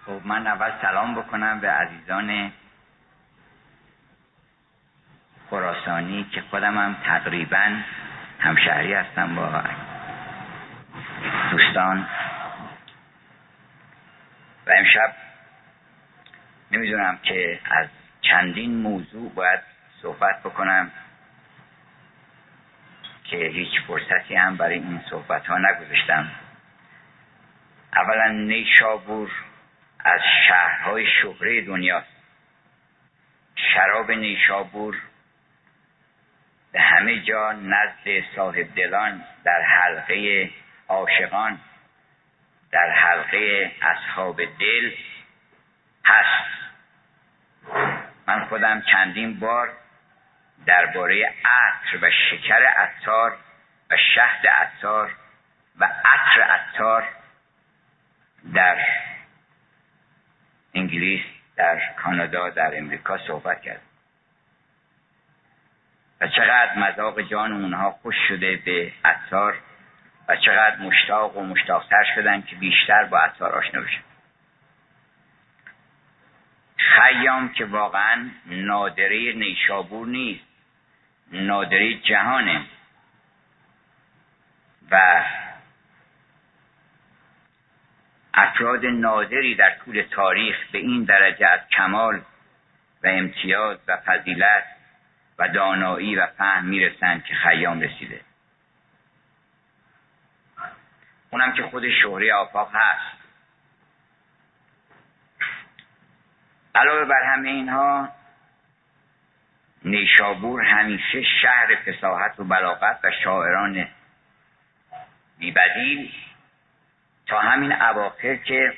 خب من اول سلام بکنم به عزیزان خراسانی که خودم هم تقریبا همشهری هستم با دوستان و امشب نمیدونم که از چندین موضوع باید صحبت بکنم که هیچ فرصتی هم برای این صحبت ها نگذاشتم. اولا نیشابور از شهرهای شهره دنیاست. شراب نیشابور به همه جا نزد صاحب دلان، در حلقه عاشقان، در حلقه اصحاب دل هست. من خودم چندین بار درباره عطر و شکر عطار و شهد عطار و عطر عطار در انگلیس، در کانادا، در امریکا صحبت کردم و چقدر مذاق جان اونها خوش شده به عطار و چقدر مشتاق و مشتاقتر شدن که بیشتر با عطار آشنا بشن. خیام که واقعا نادره نیشابور نیست، نادره جهانه و افراد نادری در طول تاریخ به این درجه از کمال و امتیاز و فضیلت و دانایی و فهم میرسند که خیام رسیده. اونم که خود شهره آفاق هست. علاوه بر همه اینها، نیشابور همیشه شهر فصاحت و بلاغت و شاعران بی‌بدیل تا همین اواخر که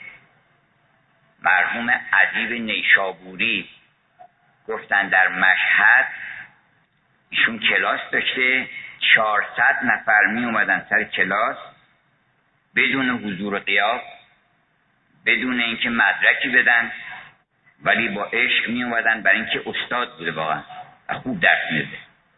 مرحوم ادیب نیشابوری گفتن در مشهد ایشون کلاس داشته، 400 نفر می اومدن سر کلاس بدون حضور قیاس، بدون اینکه مدرکی بدن، ولی با عشق می اومدن برای اینکه استاد بوده واقعا و خوب درس میده.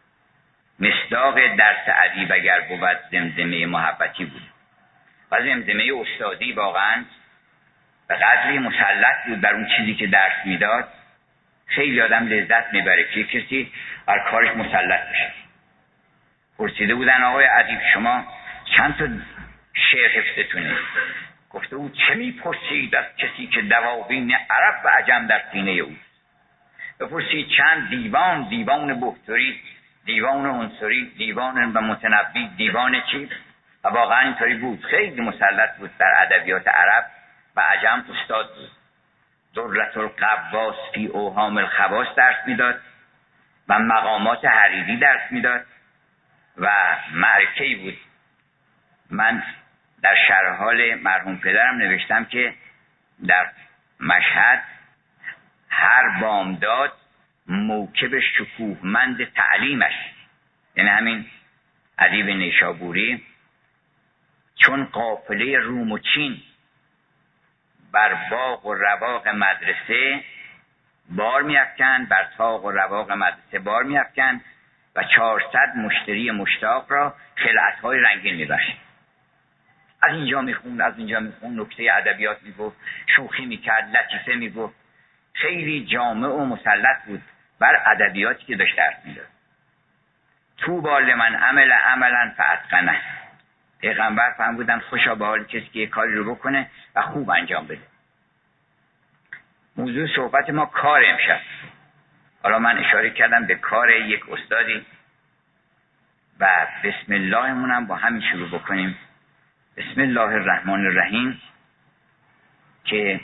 مصداق درس ادیب اگر بود زمزمه محبتی بود و زمزمه استادی واقعا به قدری مسلط بود بر اون چیزی که درس میداد. خیلی آدم لذت میبره که کسی بر کارش مسلط بشه. پرسیده بودن آقای ادیب شما چند تا شعر حفظتونه؟ گفته بود چه میپرسید از کسی که دواوین عرب و عجم در سینه اوست. بپرسید چند دیوان، دیوان بحتری، دیوان عنصری، دیوان و متنبی، دیوان چی؟ و واقعا اینطوری بود. خیلی مسلط بود در ادبیات عرب و عجم استاد بود. درة القواس فی اوهام الخواص درس میداد و مقامات حریری درس میداد و معرکه‌ای بود. من در شرح حال مرحوم پدرم نوشتم که در مشهد هر بامداد موکب شکوهمند تعلیمش، یعنی همین ادیب نیشابوری، چون قافله روم و چین بر باغ و رواق مدرسه بار می‌افکند، بر طاق و رواق مدرسه بار می‌افکند و 400 مشتری مشتاق را خلعت‌های رنگین می‌بخشید. از اینجا میخوند، از اینجا میخوند، نکته ادبیات میگفت، شوخی میکرد، لطیفه میگفت. خیلی جامع و مسلط بود بر ادبیاتی که داشت درس میداد. طوبی لمن عمل عملا فاتقنه. پیغمبر فرمودن خوشا به حال کسی که یک کاری رو بکنه و خوب انجام بده. موضوع صحبت ما کار امشب. حالا من اشاره کردم به کار یک استادی و بسم الله مونم با همین شروع بکنیم. بسم الله الرحمن الرحیم. که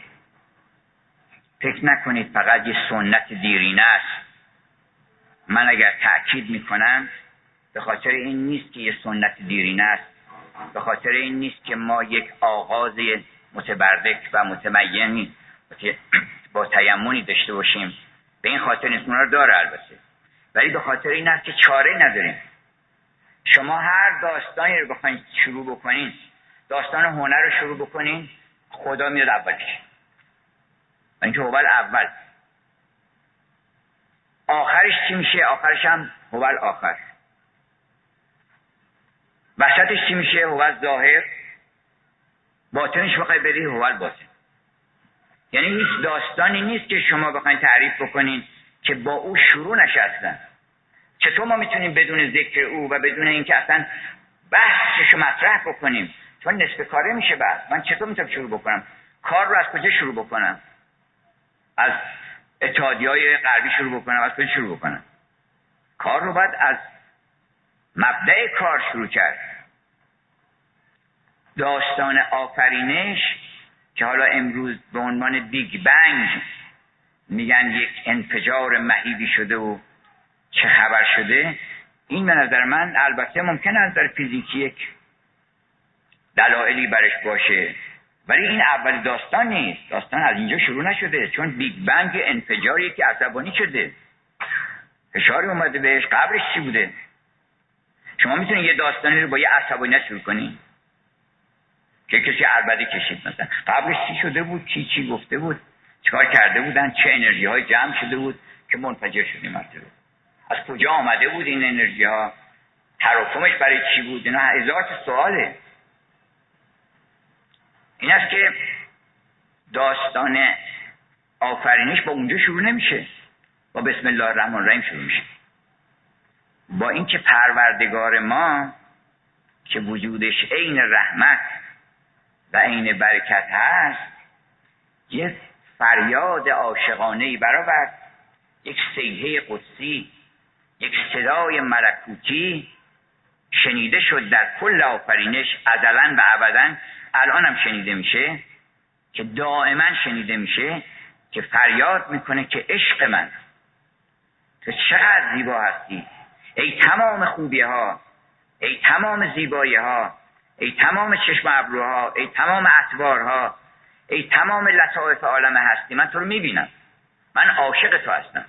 فکر نکنید فقط یه سنت دیرینه است. من اگر تأکید میکنم به خاطر این نیست که یه سنت دیرینه است، به خاطر این نیست که ما یک آغاز متبرک و متمینی با تیمنی داشته باشیم، به این خاطر نیست. اونا رو داره البته، ولی به خاطر این است که چاره نداریم. شما هر داستانی رو بخواید شروع بکنین، داستان هنر رو شروع بکنین، خدا میاد اولش، اینکه اول آخرش چی میشه؟ آخرش هم هوال آخر. وسطش چی میشه؟ هوال ظاهر. باطنش بخوای بری هوال باطن. یعنی هیچ داستانی نیست که شما بخواید تعریف بکنین که با او شروع نشستن. چطور ما میتونیم بدون ذکر او و بدون اینکه اصلا بحثشو مطرح بکنیم؟ چون نصف کاره میشه بحث. من چطور میتونم شروع بکنم؟ کار رو از کجا شروع بکنم؟ از اتحادیه‌های غربی شروع بکنم؟ از کجا شروع بکنم؟ کار رو باید از مبدأ کار شروع کرد. داستان آفرینش که حالا امروز به عنوان بیگ بنگ میگن یک انفجار مهیبی شده و چه خبر شده، این به نظر من البته ممکنه از نظر فیزیکی یک دلایلی برش باشه، ولی این اول داستان نیست. داستان از اینجا شروع نشده، چون بیگ بنگ انفجاریه که عصبانی شده، فشاری اومده بهش. قبلش چی بوده؟ شما میتونید یه داستانی رو با یه عصبانیت شروع کنید که کسی عربده کشید، مثلا قبلش چی شده بود، چی گفته بود، چیکار کرده بودن، چه انرژی های جمع شده بود که منفجر شد این مرتبه، از کجا آمده بود این انرژی ها، تراکمش برای چی بود. اینا هزار تا سواله. این است که داستان آفرینش با اونجا شروع نمیشه، با بسم الله الرحمن الرحیم شروع میشه. با اینکه پروردگار ما که وجودش عین رحمت و عین برکت هست، یک فریاد عاشقانه‌ای برآورد، یک صیحه قدسی، یک صدای ملکوتی شنیده شد در کل آفرینش، ازلاً و ابداً. الان هم شنیده میشه، که دائما شنیده میشه، که فریاد میکنه که عشق من، تو چقدر زیبا هستی، ای تمام خوبی ها، ای تمام زیبایی ها، ای تمام چشم ابروها، ای تمام اطوارها، ای تمام لطائف عالم هستی. من تو رو میبینم، من عاشق تو هستم.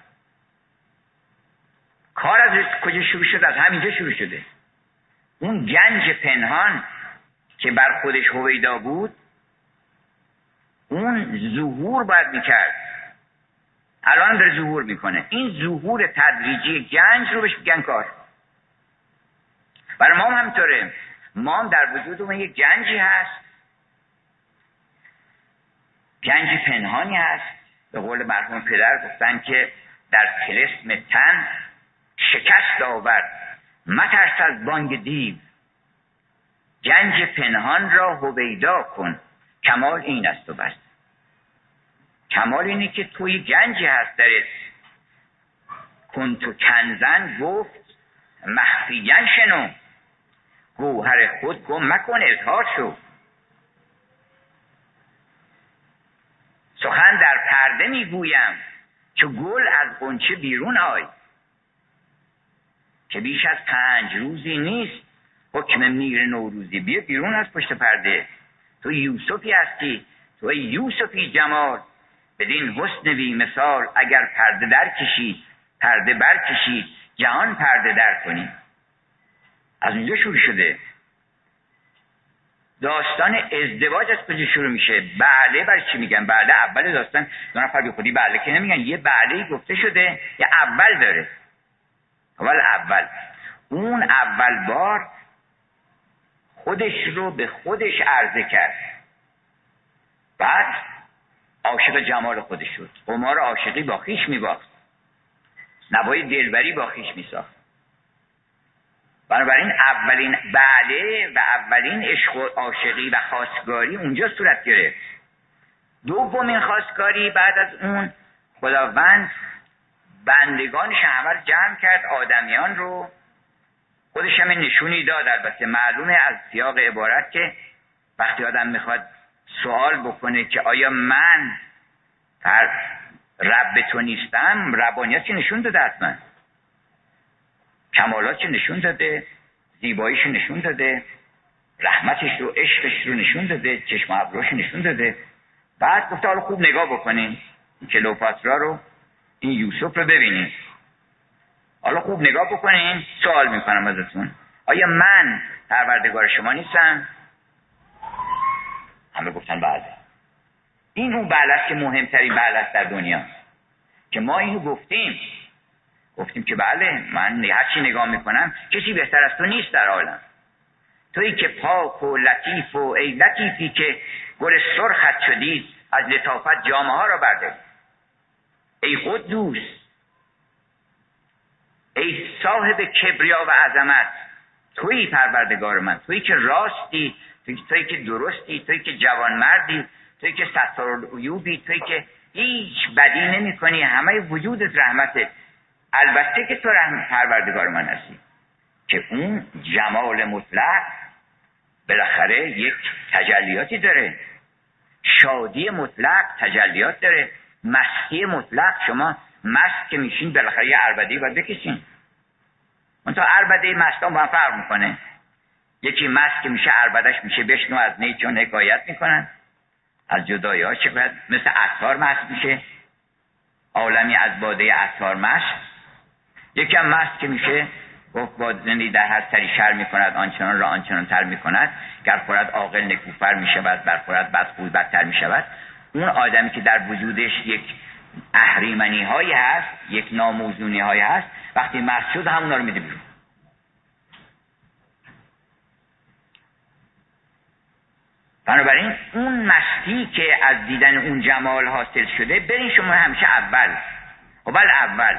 کار از کجا شروع شد؟ از همینجا شروع شده. اون گنج پنهان که بر خودش هویدا بود، اون ظهور باید میکرد، الان داره ظهور میکنه. این ظهور تدریجی گنج رو بهش میگن کار. برای ما هم همینطوره. ما هم در وجودمون یک گنجی هست، گنج پنهانی هست. به قول مرحوم پدر گفتن که در طلسم تن شکست آورد مترس از بانگ دیو، گنج پنهان را هویدا کن، کمال این است و بس. کمال اینه که توی گنجی هست درت. کنتو کنزن گفت مخفیاً شنو، گوهر خود گم مکن اظهار شو. سخن در پرده میگویم چو گل از غنچه بیرون آی، که بیش از 5 روزی نیست حکم میر نوروزی. بیا بیرون از پشت پرده. تو یوسفی هستی، تو یوسفی جمال، بدین حسن بی مثال. اگر پرده در کشید پرده بر کشید، جهان پرده در کنی. از اینجا شروع شده. داستان ازدواج از کجا شروع میشه؟ بعله برای چی میگن بعله؟ اول داستان دو نفر بی خودی بعله که نمیگن، یه بعله گفته شده، یه اول داره. اول اون اول بار خودش رو به خودش عرضه کرد، بعد عاشق جمال خودش شد. قمار عاشقی با خویش میباخت، نوای دلبری با خویش میساخت. بنابراین اولین بعله و اولین عشق و عاشقی و خواستگاری اونجا صورت گرفت. دومین خواستگاری بعد از اون خداوند بندگانش همه جمع کرد، آدمیان رو. خودش هم نشونی داد. البته معلومه از سیاق عبارت که وقتی آدم میخواد سوال بکنه که آیا من رب تو نیستم، ربانیت چه نشون داده؟ حتما کمالات چه نشون داده، زیباییش نشون داده، رحمتش رو، عشقش رو نشون داده، چشم ابروش نشون داده. بعد گفته حالا خوب نگاه بکنین، این کلئوپاترا رو، این یوسف رو ببینین، حالا خوب نگاه بکنین. سوال میکنم ازتون، آیا من پروردگار شما نیستم؟ همه گفتن بله. این اون بله است که مهمترین بله است در دنیا، که ما اینو گفتیم که بله، من هر چی نگاه میکنم کسی بهتر از تو نیست در عالم. تویی که پاک و لطیف و ای لطیفی که گل سرخت شدید از لطافت جامه ها را بردارید. ای قدوس، ای صاحب کبریا و عظمت، تویی پروردگار من، تویی که راستی، تویی که درستی، تویی که جوانمردی، تویی که ستارالعیوبی، تویی که هیچ بدی نمی کنی، همه وجودت رحمته. البته که تو پروردگار من هستی که اون جمال مطلق بالاخره یک تجلیاتی داره، شادی مطلق تجلیات داره، مستی مطلق. شما مست که میشین بالاخره یه عربده‌ای باید بکشین. اون تا عربده مستا با هم فرق میکنه. یکی مست که میشه عربدش میشه بشنو از نی چون حکایت میکنن از جدایی ها، چقدر مثل عطار مست میشه، عالمی از باده عطار مست. یکی هم مست که میشه گفت با زندگی در هر سری شر میکند آنچنان را آنچنان تر میکند، گر خورد عاقل نکوفر میشود، بر خورد بدخوی بدتر میشود. اون آدمی که در وجودش یک اهریمنی هایی هست، یک ناموزونی هایی هست، وقتی مست شد همونا رو میده بیرون. بنابراین اون مستی که از دیدن اون جمال حاصل شده، برین شما همیشه اول. خب اول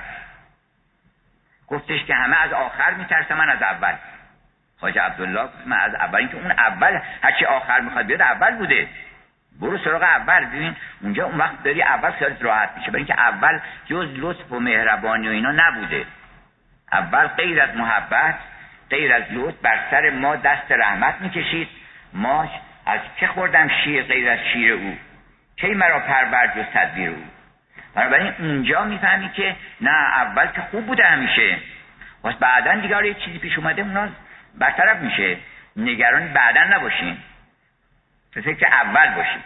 گفتش که همه از آخر میترسه، من از اول. خواجه عبدالله من از اول، این که اون اول هرچی آخر میخواد بیاد اول بوده. برو سراغ اول. ببین اونجا اون وقت داری اول خیالت راحت میشه، برای اینکه اول جز لطف و مهربانی و اینا نبوده. اول غیر از محبت، غیر از لطف بر سر ما دست رحمت میکشید. ما از که خوردم شیر غیر از شیر او، کی مرا پرورد و تدبیر او. بنابراین اونجا میفهمی که نه اول که خوب بوده همیشه، واسه بعدن دیگه یه چیزی پیش اومده اونا برطرف میشه. نگران بعدن نباشین، فکر اول باشین.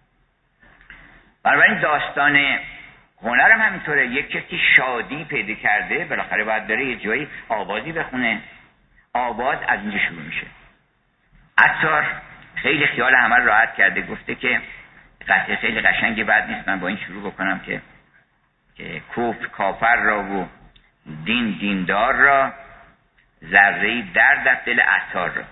بنابراین داستان هنر هم همینطوره. یک کسی شادی پیدا کرده بالاخره باید بره یه جایی آوازی بخونه. آواز از اینجا شروع میشه. عطار خیلی خیال همه راحت کرده، گفته که قطعه خیلی قشنگی بعد نیست من با این شروع بکنم که کفر کافر را و دین دیندار را، ذره‌ای درد در دل عطار را.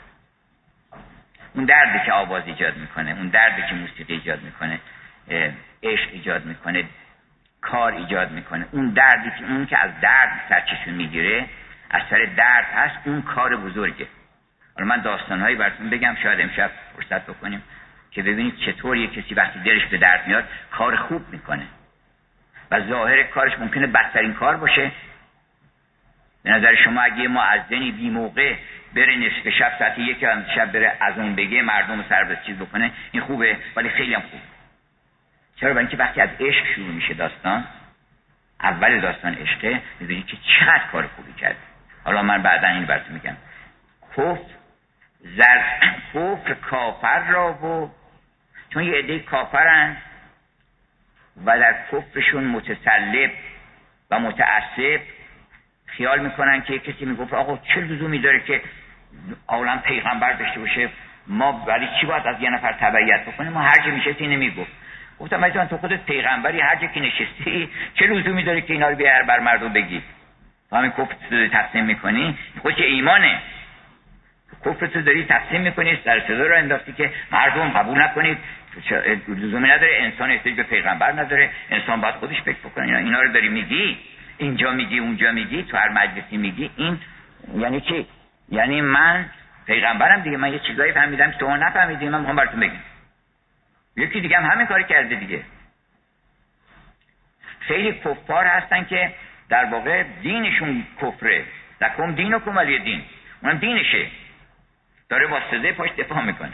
اون دردی که آواز ایجاد میکنه، اون دردی که موسیقی ایجاد میکنه، عشق ایجاد میکنه، کار ایجاد میکنه، اون دردی که اون که از درد سرچشمه میگیره، از سر درد هست، اون کار بزرگه. حالا من داستانهایی براتون بگم، شاید امشب فرصت بکنیم که ببینید چطور یک کسی وقتی دلش به درد میاد کار خوب میکنه و ظاهر کارش ممکنه بدترین کار باشه. به نظر شما اگه یه مؤذنی بی موقع بره نصف شب ساعت 1 شب بره از اون بگه مردم سر به چیز بکنه، این خوبه؟ ولی خیلی هم خوب. چرا؟ برای اینکه وقتی از عشق شروع میشه داستان، اول داستان عشقه، میبینید که چقدر کار خوبی کرد. حالا من بعدا این براتون میگم. کفر کافر را و چون یه عده کافرن و در کفرشون متسلب و متعصب، خیال میکنن که کسی میگفت آقا چه لزومی داره که عالم پیغمبر داشته باشه، ما برای چی باید از یه نفر تبعیت بکنیم؟ ما هر جا میشستی نمیگفت. گفتم مثلا تو خودت پیغمبری، هر جا که نشستی چه لزومی داره که اینا رو بیار بر مردم بگی؟ تو همین کفر تو تقسیم میکنی، خودش ایمانه. کفر تو داری تقسیم میکنی، سر صدا رو انداختی که مردم قبول نکنید. لزومی نداره، انسان احتیاج به پیغمبر نداره، انسان باید خودش فکر بکنه. اینا رو داری میگی، اینجا میگی اونجا میگی، تو هر مجلسی میگی. این یعنی چی؟ یعنی من پیغمبرم دیگه، من یه چیزایی فهمیدم که شما نفهمیدین، من میخوام براتون بگم. یکی دیگه هم همین کاری کرده دیگه. خیلی کفار هستن که در واقع دینشون کفره. لکم دینکم ولی دین، اونم دینشه، داره واسطه پاش دفاع میکنه.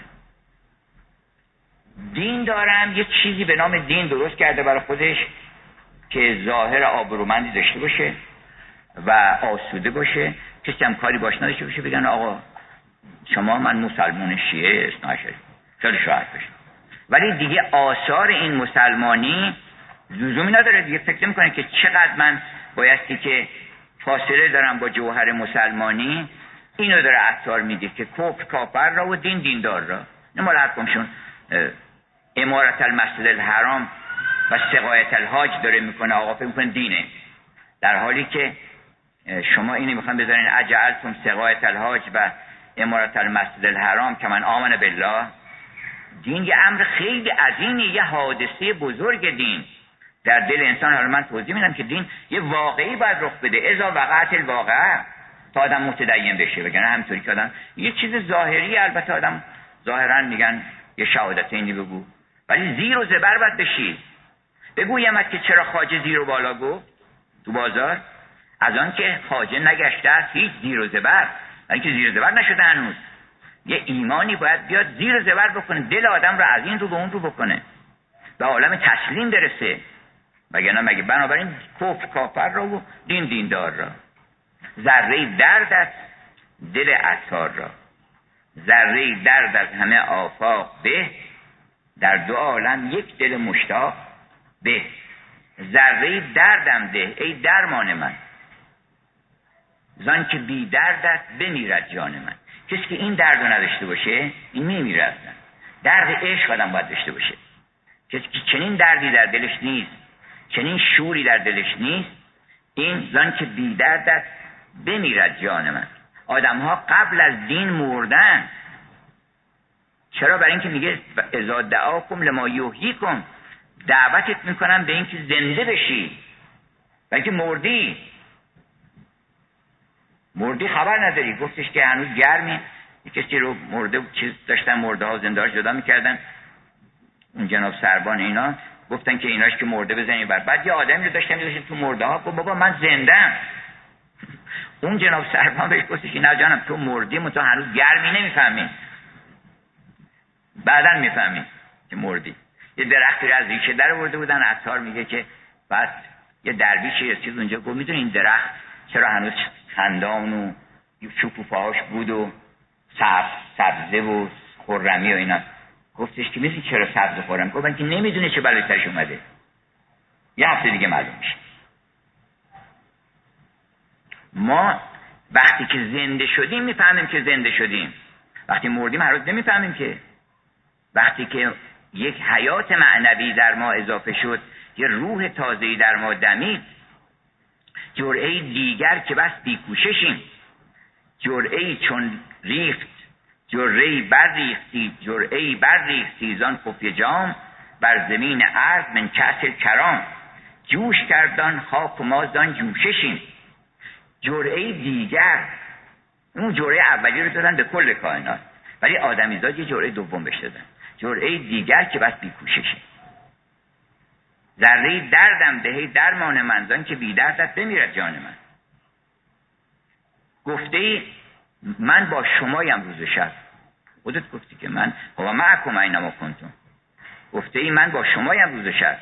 دین دارم یه چیزی به نام دین درست کرده برای خودش که ظاهر آبرومندی داشته باشه و آسوده باشه، کسی هم کاری باش نداشته باشه، بگن آقا شما من مسلمان شیعه اثنا عشری، خیلی شاید باشه. ولی دیگه آثار این مسلمانی لزومی نداره دیگه. فکر میکنه که چقدر من بایستی که فاصله دارم با جوهر مسلمانی. اینو داره عطار میگه که کفر کافر را و دین دیندار را. نمال حرفمشون امارت المسجد الحرام و سقایت الحاج داره میکنه، آقا فکر میکنه دینه، در حالی که شما اینو میخوان بذارین اجعلتم سقایت الحاج و امارت المسجد الحرام که من آمن بالله. دین یه امر خیلی عظیمی، یه حادثه بزرگ دین در دل انسان. حالا من توضیح میدم که دین یه واقعی باید رخ بده، اذا وقعت الواقعه، تا آدم متدین بشه. وگرنه همینطوری که آدم یه چیز ظاهری، البته آدم ظاهرا میگن یه شهادتینی بگو، ولی زیر و زبر باید بشی. بگویمت که چرا خواجه زیر و بالا گفت تو بازار؟ از آن که خواجه نگشته است هیچ زیر و زبر، ولی که زیر و زبر نشده هنوز. یه ایمانی باید بیاد زیر و زبر بکنه، دل آدم رو از این رو به اون رو بکنه، به عالم تسلیم برسه. وگرنه مگه بنابراین کفر کافر را و دین دیندار را. ذره درد است دل عطار را، ذره درد از همه آفاق به، در دو عالم یک دل مشتاق به. ذره دردم ده ای درمان من، زان که بی درد است بمیرد جان من. کسی که این درد رو نداشته باشه این میمیره اصلا. درد عشق آدم باید داشته باشه. کسی که چنین دردی در دلش نیست، چنین شوری در دلش نیست، این زان که بی درد است بمیرد جان من. آدم ها قبل از دین مردن. چرا؟ برای اینکه میگه اذا دعاکم لما یحییکم، دعوتت میکنم به اینکه زنده بشی، بلکه مردی خبر نداری. گفتش که هنوز گرمی، کسی رو مرده چیز داشتن، مرده ها زنده ها جدا میکردن، اون جناب سربان اینا گفتن که ایناش که مرده بزنید بر. بعد یه آدمی رو داشتن تو مرده ها، گفت بابا من زنده‌ام. اون جناب سربان بهش گفتش که نه جانم تو مردی، تو هنوز گرمی نمیفهمی، بعداً میفهمی که مردی. یه درختی رو از ریشه در آورده بودن. عطار میگه که بعد یه درویشی رسید اونجا، گفت میدونی این درخت چرا هنوز خندان و شکوفه‌هاش بود و سبزه و خرمی و اینا؟ گفتش که میدونی چرا سبز و خرم؟ گفتن که نمیدونه چه بلایی سرش اومده، یه هفته دیگه معلوم میشه. ما وقتی که زنده شدیم میفهمیم که زنده شدیم، وقتی مردیم هر روز نمیفهمیم که. وقتی که یک حیات معنوی در ما اضافه شد، یه روح تازه‌ای در ما دمید، جرعه دیگر که بس بیکوششیم، جرعه چون ریخت جرعه برریختی، جرعه برریختی زان خفیه جام، بر زمین ارض من کأس کرام، جوش کردان خاک و ما زان جوششیم. جرعه دیگر، اون جرعه اولی رو دادن به کل کائنات، ولی آدمیزاد یه جرعه دوم بهش دادن، جرعه دیگر که بس بیکوششیم. ذره دردم دهی درمان من، زان که بی دردت بمیرد جان من. گفته من با شمایم روز و شب، خودت گفتی که من هو معکم اینما کنتم. گفته من با شمایم روز و شب.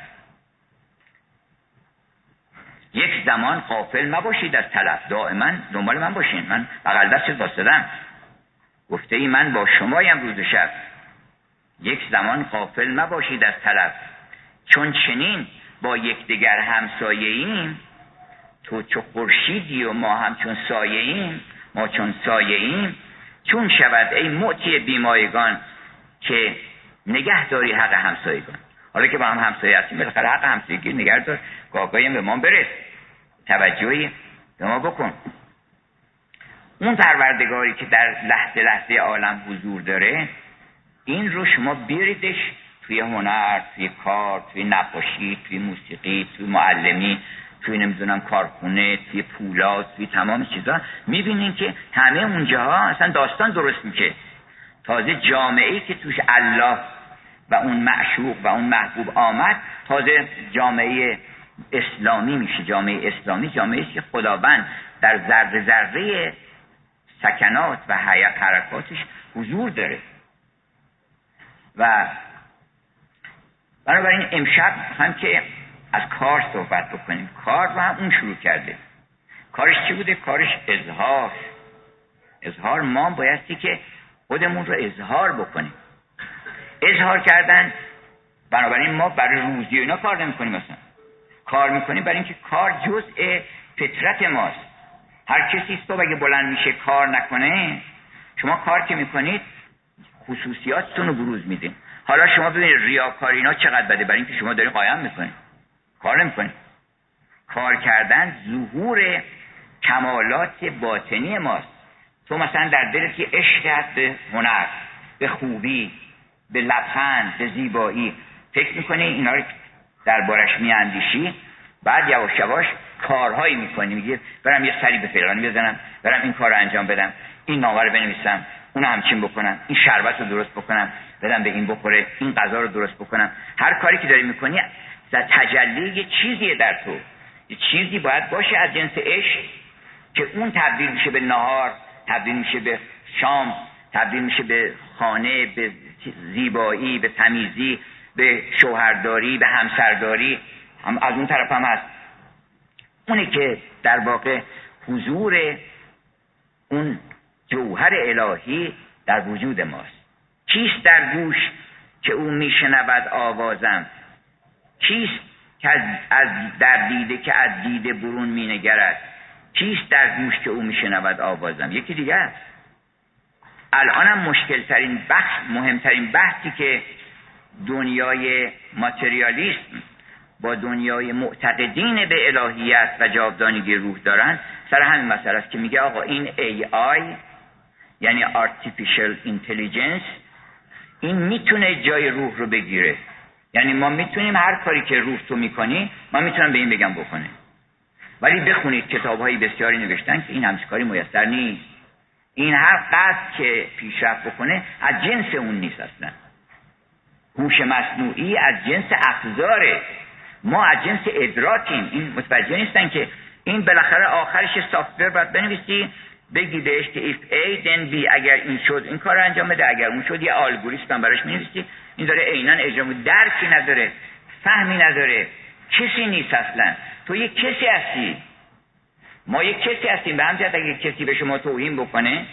یک زمان غافل مباشید از طلب، دائما دنبال من باشین، من بغل دستت واسدم. گفته من با شمایم روز و شب. یک زمان غافل مباشید از طلب، چون چنین با یکدیگر همسایه ایم. تو چو خورشیدی و ما هم چون سایه ایم، ما چون سایه ایم. چون شود ای معطی بیمایگان، که نگه داری حق همسایگان. حالا که با هم همسایه هستیم بالاخره حق همسایگی نگه دار، گاهی به ما برس، توجهی به ما بکن. اون پروردگاری که در لحظه لحظه عالم حضور داره، این رو شما بیاریدش توی هنر، توی کار، توی نقاشی، توی موسیقی، توی معلمی، توی نمیدونم کارخونه، توی پولاد، توی تمام چیزا، میبینین که همه اونجاها اصلا داستان درست میشه. تازه جامعه‌ای که توش الله و اون معشوق و اون محبوب آمد، تازه جامعه اسلامی میشه. جامعه اسلامی جامعه‌ای که خداوند در ذره ذره سکنات و حرکاتش حضور داره. و بنابراین امشب هم که از کار صحبت بکنیم. کار رو هم اون شروع کرده. کارش چی بوده؟ کارش اظهار. ما بایستی که خودمون رو اظهار بکنیم. اظهار کردن، بنابراین ما برای روزی اینا کار نمی کنیم. مثلا کار میکنیم برای اینکه کار جزء فطرت ماست. هر کسی صبح اگه بلند میشه کار نکنه، شما کار که میکنید خصوصیاتتون رو بروز میدین. حالا شما ببینید ریاکاری اینا چقدر بده، برای اینکه شما دارین قایم میکنید، کار نمیکنید. کار کردن ظهور کمالات باطنی ماست. تو مثلا در دلت که عشق هست به هنر، به خوبی، به لبخند، به زیبایی فکر میکنی، اینا رو دربارش میاندیشی، بعد یواش یواش کارهایی میکنی، میگی برم یه سری به فلانی بزنم، برم این کار رو انجام بدم، این نامه رو بنویسم، اون همچین بکنم، این شربت رو درست بکنم بدم به این بخوره، این غذا رو درست بکنم. هر کاری که داری میکنی در تجلی یه چیزیه در تو، یه چیزی باید باشه از جنس عشق که اون تبدیل میشه به نهار، تبدیل میشه به شام، تبدیل میشه به خانه، به زیبایی، به تمیزی، به شوهرداری، به همسرداری. هم از اون طرف هم هست اونه که در واقع حضور اون جوهر الهی در وجود ماست. کیست در گوش که او میشنود آوازم؟ کیست که از در دیده که از دیده برون مینگرد؟ کیست در گوش که او میشنود آوازم؟ یکی دیگه است. الانم مشکل ترین بحث، مهمترین بحثی که دنیای ماتریالیسم با دنیای معتقدین به الهیت و جاودانگی روح دارن سر همین مسئله است که میگه آقا این AI یعنی Artificial Intelligence این میتونه جای روح رو بگیره. یعنی ما میتونیم هر کاری که روح تو میکنی ما میتونم به این بگم بکنه، ولی بخونید کتاب‌های بسیاری نوشتن که این همچین کاری میسر نیست. این هر قصد که پیشرفت بکنه از جنس اون نیست. اصلا هوش مصنوعی از جنس افزاره، ما از جنس ادراکیم. این متوجه نیستن که این بالاخره آخرش سافت‌ور باید بنویسی بگی بهش که if A then B، اگر این شد این کار رو انجام بده، اگر اون شد یه الگوریتم هم براش می‌نویسی. این داره عیناً اجرا می‌کنه، درکی نداره، فهمی نداره، کسی نیست اصلا. تو یه کسی هستی، ما یه کسی هستیم. به همین اگه کسی به شما توهین بکنه،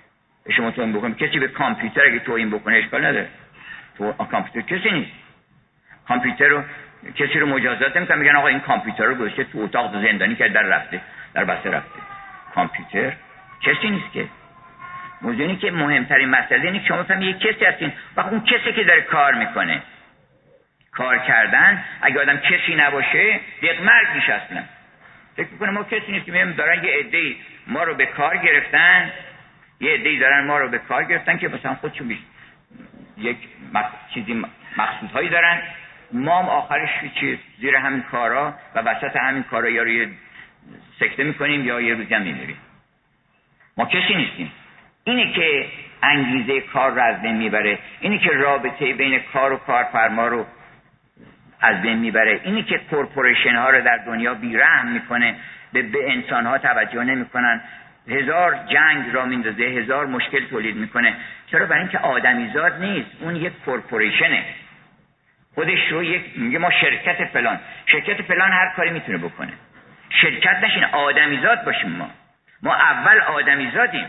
کسی به کامپیوتر اگه توهین بکنه اشکال نداره. تو کامپیوتر کسی نیست. کامپیوتر رو کسی رو مجازات نمی‌کنن، میگن آقا این کامپیوتر رو گذاشته تو اتاق زندانی که در رفته، در بسته رفته. کامپیوتر کسی نیست که. موضوع اینه که مهمترین مسئله اینه که شما فهمی یک کسی هستین و اون کسی که داره کار میکنه. کار کردن اگه آدم کسی نباشه دیگه مرگ میشه. اصلا فکر میکنه ما کسی نیستیم. دارن یه عده‌ای ما رو به کار گرفتن، یه عده‌ای دارن ما رو به کار گرفتن که مثلا خودشون یک چیزی مقصودهایی دارن. ما هم آخرش چیز زیر همین کارا و وسط همین کارا یا رو سکته میکنیم یا یه روزی هم میمیریم. ما کسی نیستیم. اینه که انگیزه کار رو از بین میبره، اینه که رابطه بین کار و کارفرما رو از بین میبره، اینه که کورپوریشن ها رو در دنیا بیرحم میکنه، به انسان ها توجه نمیکنن، هزار جنگ را میندازه، هزار مشکل تولید میکنه. چرا؟ برای اینکه آدمیزاد نیست، اون یک کورپوریشنه. خودش رو میگه ما شرکت فلان هر کاری میتونه بکنه. شرکت نشین، آدمیزاد باشیم. ما اول آدمیزادیم.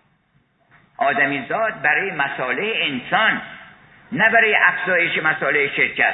آدمیزاد برای مصالح انسان، نه برای افزایش مصالح شرکت.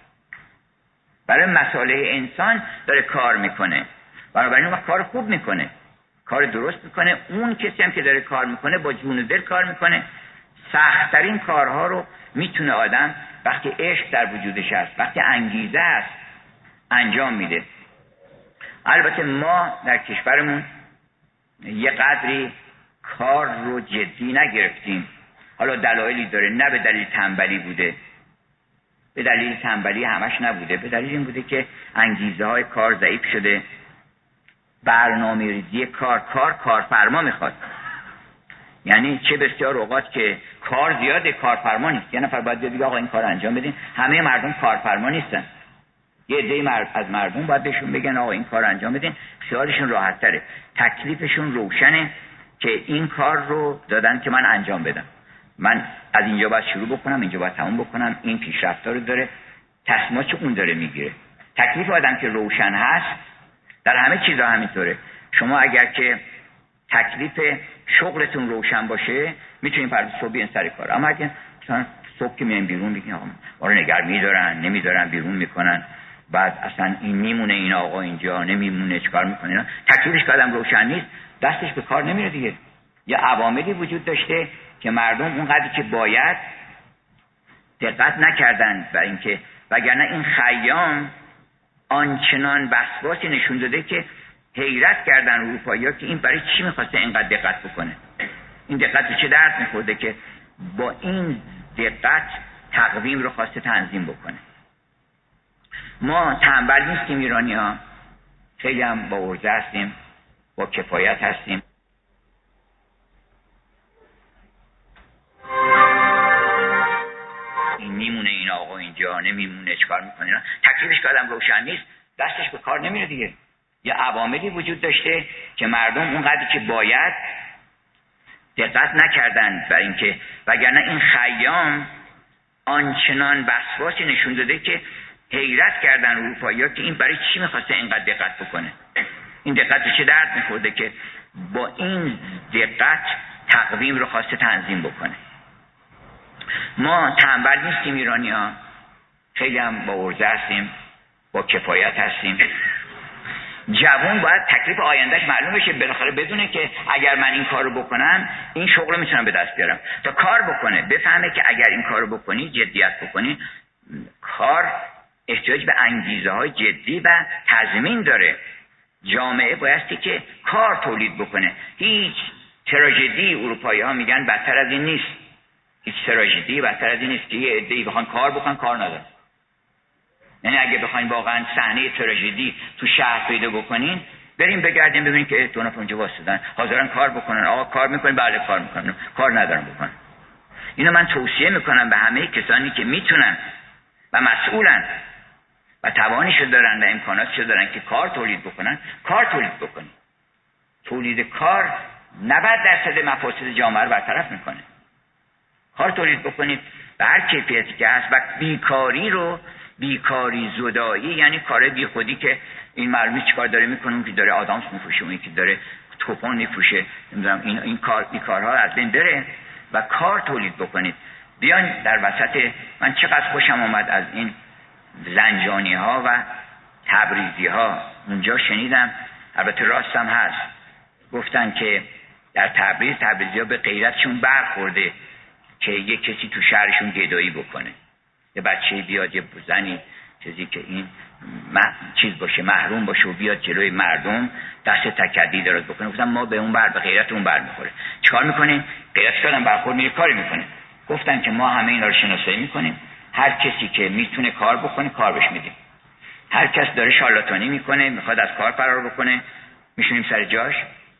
برای مصالح انسان داره کار میکنه، بنابراین اون کار خوب میکنه، کار درست میکنه. اون کسی هم که داره کار میکنه با جون و دل کار میکنه. سخت‌ترین کارها رو میتونه آدم وقتی عشق در وجودش هست، وقتی انگیزه هست انجام میده. البته ما در کشورمون یه قدری کار رو جدی نگرفتیم. حالا دلایلی داره، نه به دلیل تنبلی بوده، به دلیل تنبلی همش نبوده، به دلیل این بوده که انگیزه های کار ضعیف شده. برنامه ریزی کارفرما میخواد. یعنی چه بسیار اوقات که کار زیاده کارفرما نیست. یه نفر باید بگه آقا این کار انجام بدین. همه مردم کارفرما نیستن. یه عده از مردم باید بهشون بگن آقا این کار انجام بدین. خیالشون راحت تره، تکلیفشون روشنه که این کار رو دادن که من انجام بدم. من از اینجا باید شروع بکنم، اینجا باید تموم بکنم. این پیشرفت‌ها رو داره، تصمیمات اون داره میگیره. تکلیف آدم که روشن هست در همه چیزا همینطوره. شما اگر که تکلیف شغلتون روشن باشه میتونین فردا صبح بیان سر کار. اما اگه مثلا صبح که میان بیرون بگین آقا ما رو نگار می‌دارن، نمی‌دارن، بیرون میکنن، بعد اصلا این میمونه، این آقا اینجا نمیمونه، چیکار میکنه؟ تکلیفش که آدم روشن نیست دستش به کار نمیره دیگه. یه عواملی وجود داشته که مردم اونقدر که باید دقت نکردن برای اینکه، وگرنه این خیام آنچنان وسواسی نشون داده که حیرت کردن اروپایی‌ها که این برای چی می‌خواسته اینقدر دقت بکنه. این دقت چه درد می‌خورده که با این دقت تقویم رو خواسته تنظیم بکنه. ما تنبل نیستیم ایرانی‌ها، خیلی هم با عرضه هستیم، با کفایت هستیم. این میمونه، این آقا اینجا نمیمونه، چیکار میکنه؟ تکلیفش که آدم روشن نیست دستش به کار نمیره دیگه. یه عواملی وجود داشته که مردم اونقدر که باید دقت نکردن بر اینکه، وگرنه این خیام آنچنان وسواسی نشون داده که حیرت کردن اروپایی‌ها که این برای چی میخواسته اینقدر دقت بکنه. این دقت به چه درد میخورده که با این دقت تقویم رو خواسته تنظیم بکنه. ما تنبل نیستیم ایرانی‌ها، خیلی هم با عرضه هستیم، با کفایت هستیم. جوان باید تکلیف آیندهش معلوم بشه، بالاخره بدونه که اگر من این کارو بکنم این شغل رو میتونم به دست بیارم. تا کار بکنه، بفهمه که اگر این کارو بکنی، جدیت بکنی، کار احتیاج به انگیزه های جدی و تضمین داره. جامعه بایستی که کار تولید بکنه. هیچ تراژدی اروپایی ها میگن بدتر از این نیست. هیچ تراژدی بدتر از این نیست که یه عده‌ای بخوان کار بکنن، کار ندارن. یعنی اگه بخواین واقعا صحنه تراژدی تو شهر پیدا بکنین، بریم بگردیم ببینیم که دو نفر اونجا واسطن حاضرن کار بکنن. آقا کار میکنین؟ بله کار میکنن. کار ندارن بکنن. اینو من توصیه میکنم به همه کسانی که میتونن و مسئولن و توانشو دارن و امکاناتشو دارن که کار تولید بکنن، کار تولید بکنن. تولید کار 90% مفاسد جامعه رو برطرف میکنه. کار تولید بکنید به هر کیفیتی که هست. و بیکاری زدایی، یعنی کار بی خودی که این معلومه چیکار داره میکنه، اون که داره آدامس میفروشه، اون که داره توپون میفروشه، نمیدونم این کارها از بین بره و کار تولید بکنید. بیان در وسط، من چقدر خوشم آمد از این زنجانی ها و تبریزی ها. اونجا شنیدم، البته راستم هست، گفتن که در تبریزی ها به غیرتشون برخورده که یه کسی تو شهرشون گدایی بکنه، یه بچه بیاد، یه زنی چیزی که این چیز باشه، محروم باشه و بیاد جلوی مردم دست تکدی دراز بکنه. گفتم ما به غیرت اون برمیخوره. چیکار میکنه؟ غیرتش کردن برخورد، میره کاری میکنه. گفتن که ما همه اینا رو شناسایی میکنیم، هر کسی که میتونه کار بکنه کار بهش میدیم. هر کس داره شارلاتانی میکنه، میخواد از کار فرار بکنه، میشونیم سر جاش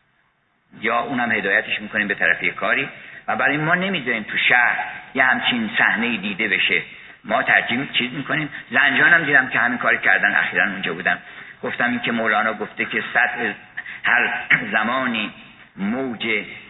یا اونم هدایتش میکنیم به طرف یه کاری. و برای ما نمیذاریم تو شهر یه همچین صحنه‌ای دیده بشه. ما ترجیح چیز میکنیم. زنجان هم دیدم که همین کار کردن، اخیراً اونجا بودم، گفتم این که مولانا گفته که سطح هر زمانی موج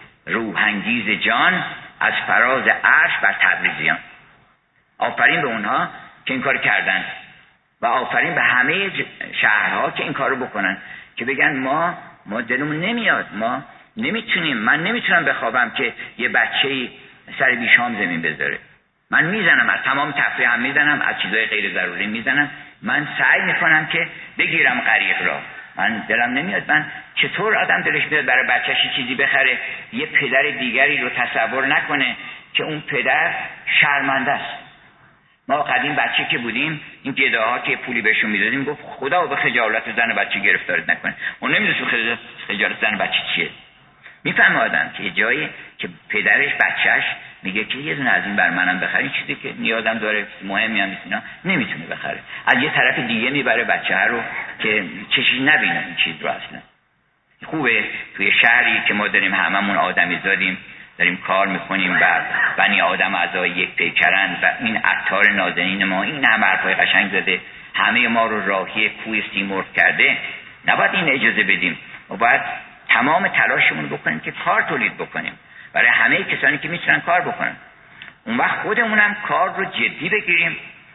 روحانگیز جان از فراز عرش بر تبریزیان. آفرین به اونها که این کار کردن و آفرین به همه شهرها که این کارو بکنن، که بگن ما دلمون نمیاد، ما نمیتونیم، من نمیتونم بخوابم که یه بچه‌ای سر بیشام زمین بذاره. من میزنم، از تمام تفریح هم میزنم، از چیزای غیر ضروری میزنم. من سعی میکنم که بگیرم غریق را. من دلم نمیاد. من چطور آدم دلش بیاد برای بچه‌ش چیزی بخره، یه پدر دیگری رو تصور نکنه که اون پدر شرمنده است. ما قدیم بچه که بودیم، این گداها که پولی بهشون میدادیم گفت خدا به خجالت زن بچه گرفتارت نکنه. اون نمیدونه خجالت زن بچه چیه. میفهمه آدم که جایی که پدرش بچهش میگه که یه دونه از این بر منم بخرین، چیزی که نیازم داره، مهمی هم نیست، اینا نمیتونه بخره. از یه طرف دیگه میبره بچه ها رو که چشی نبینه این چیز رو. اصلا خوبه توی شهری که ما داریم هممون آدمی زادیم، داریم کار میکنیم و بنی آدم اعضای یک پیکرن و این عطار نازنین ما این همه حرفای قشنگ زده، همه ما رو راهی کوی سیمرغ کرده، نباید این اجازه بدیم. ما باید تمام تلاشمون بکنیم که کار تولید بکنیم برای همه کسانی که میتونن کار بکنن. اون وقت خودمونم کار رو جدی بگیریم.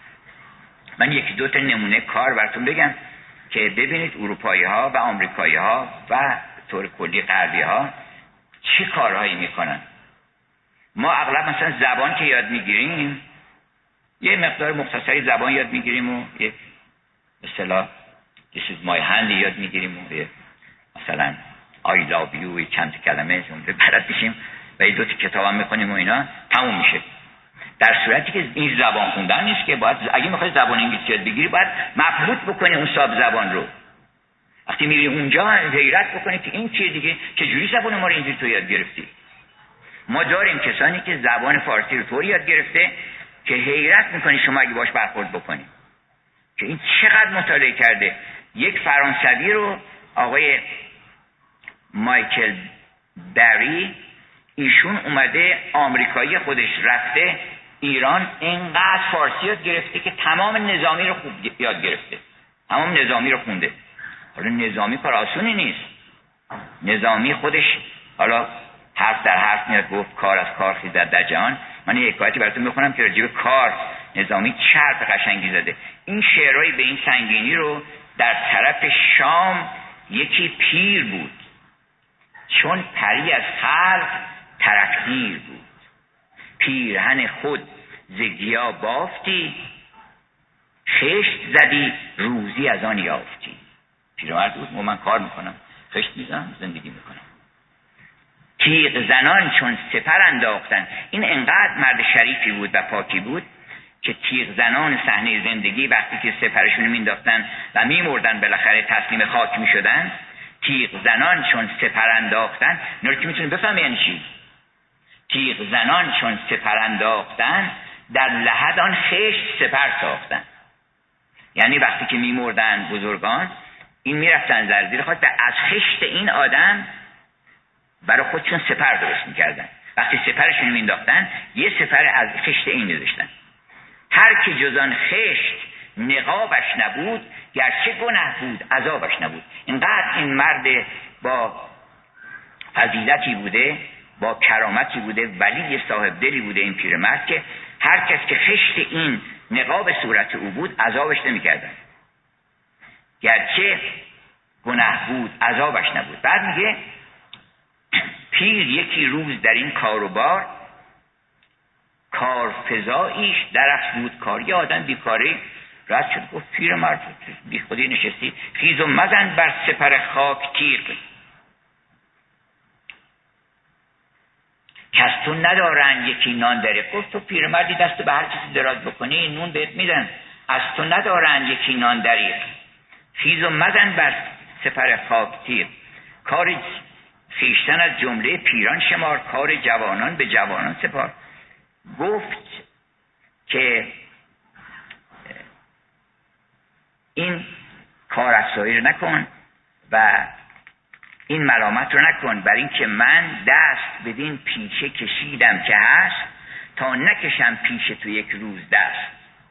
من یکی دو تا نمونه کار براتون بگم که ببینید اروپایی ها و آمریکایی ها و طور کلی غربی ها چه کارهایی میکنن. ما اغلب مثلا زبان که یاد میگیریم، یه مقدار مختصری زبان یاد میگیریم و یه اصطلاح this is my hand یاد میگیریم و مثلا I love you چند کلمه جمله بلد میشیم و یه دو تا کتاب هم میخونیم و اینا تموم میشه. در صورتی که این زبان خوندن نیست که باید، اگه میخوای زبان انگلیسی یاد بگیری باید مبهوت بکنی اون صاحب زبان رو. وقتی میری اونجا حیرت بکنی که این چیه دیگه، چجوری زبان ما رو اینجوری تو یاد گرفتی. ما داریم کسانی که زبان فارسی رو طوری یاد گرفته که حیرت میکنی شما اگه باش برخورد بکنی که این چقدر مطالعه کرده. یک فرانسوی رو آقای مایکل بری، ایشون اومده آمریکایی خودش رفته ایران، اینقدر فارسی یاد گرفته که تمام نظامی رو خوب یاد گرفته، تمام نظامی رو خونده. حالا نظامی کار آسونی نیست. نظامی خودش حالا حرف در حرف میاد، گفت کار از کار خیزد در جهان. من یه حکایتی براتون میخونم که راجع به کار نظامی چرت قشنگی زده. این شعرهای به این سنگینی رو در طرف شام یکی پیر بود، چون پری از خلق ترکگیر بود، پیرهن خود ز گیا بافتی، خشت زدی روزی از آن یافتی. پیرمرد بود، من کار میکنم، خشت میزنم، زندگی میکنم. تیغ زنان چون سپر انداختن. این انقدر مرد شریفی بود و پاکی بود که تیغ زنان صحنه زندگی وقتی که سپرشون مینداختن و میمردن بالاخره تسلیم خاک میشدن، تیغ زنان چون سپر انداختن. اینا رو که میتونی بفهم یعنی چی؟ تیغ زنان چون سپر انداختن، در لحد آن خشت سپر ساختن. یعنی وقتی که میمردن بزرگان، این میرفتن زیر خاک و از خشت این آدم برای خودشون سپر درست میکردن. وقتی سپرشون مینداختن، یه سپر از خشت این میذاشتن. هر که جزان خشت نقابش نبود، گرچه گناه بود عذابش نبود. اینقدر این مرد با فضیلتی بوده، با کرامتی بوده، ولی صاحب دلی بوده این پیرمرد، که هر کس که خشت این نقاب صورت او بود عذابش نمیکردن، گرچه گناه بود عذابش نبود. بعد میگه پیر یکی روز در این کار و بار، کار فضاییش درفت بود کار. یه آدم بیکاری رد شد، گفت پیر مرد بی خودی نشستی، خیز و مزن بر سپر خاک تیغ، کس تو ندارن یکی نان داره. گفت تو پیر مردی دست به هر کسی دراز بکنی نون بهت میدن، از تو ندارن یکی نان داره. خیز و مزن بر سپر خاک تیغ، کار خویشتن از جمله پیران شمار، کار جوانان به جوانان سپار. گفت که این کار افزایی رو نکن و این ملامت رو نکن، بر این که من دست بدین پیشه کشیدم که هست، تا نکشم پیشه تو یک روز دست.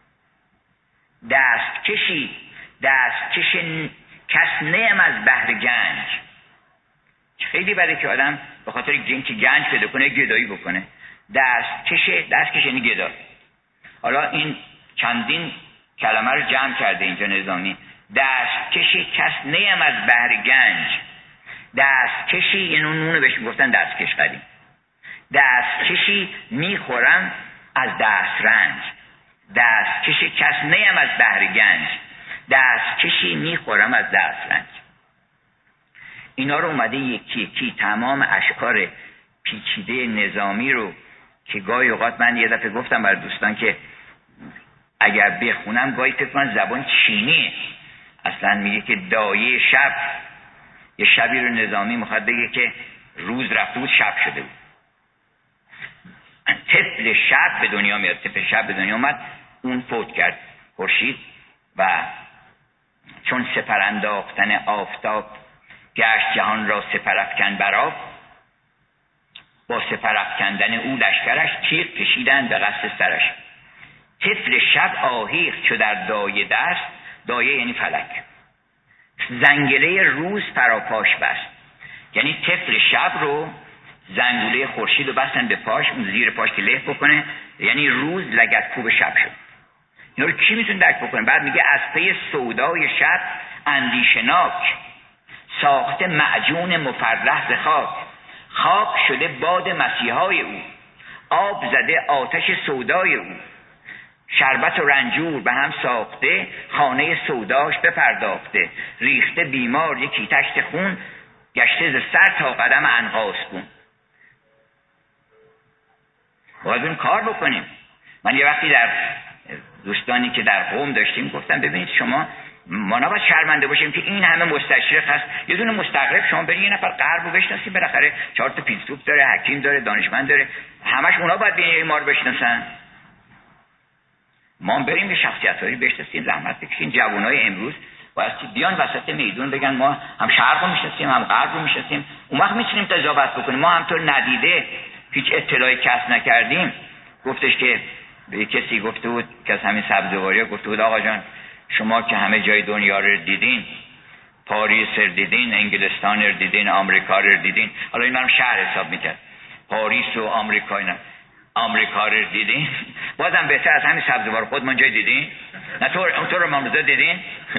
دست کش کس نیم از بحر گنج. خیلی بده که آدم به خاطر گنج پیدا کنه گدایی بکنه. دست کش یعنی گدا. حالا این چندین کلمه رو جمع کرده اینجا نظامی. دست کش کس نیم از بحر گنج. دست کشی یعنی نونو بهش میگفتن دست کش قدیم. دست کشی میخورم از دست رنج. دست کشی کس نیم از بحر گنج. دست کشی میخورم از دست رنج. اینا رو اومده یکی یکی تمام اشکار پیچیده نظامی رو که گاهی اوقات من یه دفعه گفتم برای دوستان که اگر بخونم گاهی فکر کنم زبان چینیه. اصلا میگه که دایه شب، یه شبی رو نظامی میخواد بگه که روز رفته بود شب شده بود. طفل شب به دنیا میاد. طفل شب به دنیا اومد، اون فوت کرد خورشید و چون سپر انداختن آفتاب گشت جهان را سپر افکن برآب. با سپر افکندن او لشکرش تیغ کشیدن به قصد سرش. طفل شب آهیخت چو در دایه دست. دایه یعنی فلک. زنگله روز فراپاش بست. یعنی طفل شب رو زنگوله خورشید رو بستن به پاش، اون زیر پاش که له بکنه، یعنی روز لگدکوب شب شد. اینا رو کی میتونه درک بکنه؟ بعد میگه از پی سودای شب اندیشناک، ساخته معجون مفرح ز خاک. خاک شده باد مسیحای او، آب زده آتش سودای او. شربت و رنجور به هم ساخته، خانه سوداش بپرداخته. ریخته بیمار یکی تشت خون، گشته ز سر تا قدم عنقاس کن. باید اون کار بکنیم. من یه وقتی در دوستانی که در قم داشتیم گفتم ببینید شما، ما نباید شرمنده باشیم که این همه مستشرق هست، یه دونه مستغرب شما برید یه نفر غرب رو بشناسید، بالاخره 4 تا فیلسوف داره، حکیم داره، دانشمند داره، همش اونا باید بین ما رو بشناسن. ما بریم به شخصیت‌هایی بشناسیم، زحمت بکشیم. جوانای امروز باید بیان وسط میدون بگن ما هم شرق رو میشناسیم هم غرب رو میشناسیم، اون وقت میتونیم قضاوت بکنیم. ما همطور ندیده هیچ اطلاعی کسب نکردیم. گفتش که به کسی گفته بود که از همین سبزواریا گفته بود آقا جان شما که همه جای دنیا رو دیدین، پاریس رو دیدین، انگلستان رو دیدین، آمریکا رو دیدین، حالا این هم شهر حساب میکرد، پاریس و آمریکا رو دیدین، بازم بهتر از همین سبزوار خودمون جای دیدین؟ نه تو رو ماموزه دیدین؟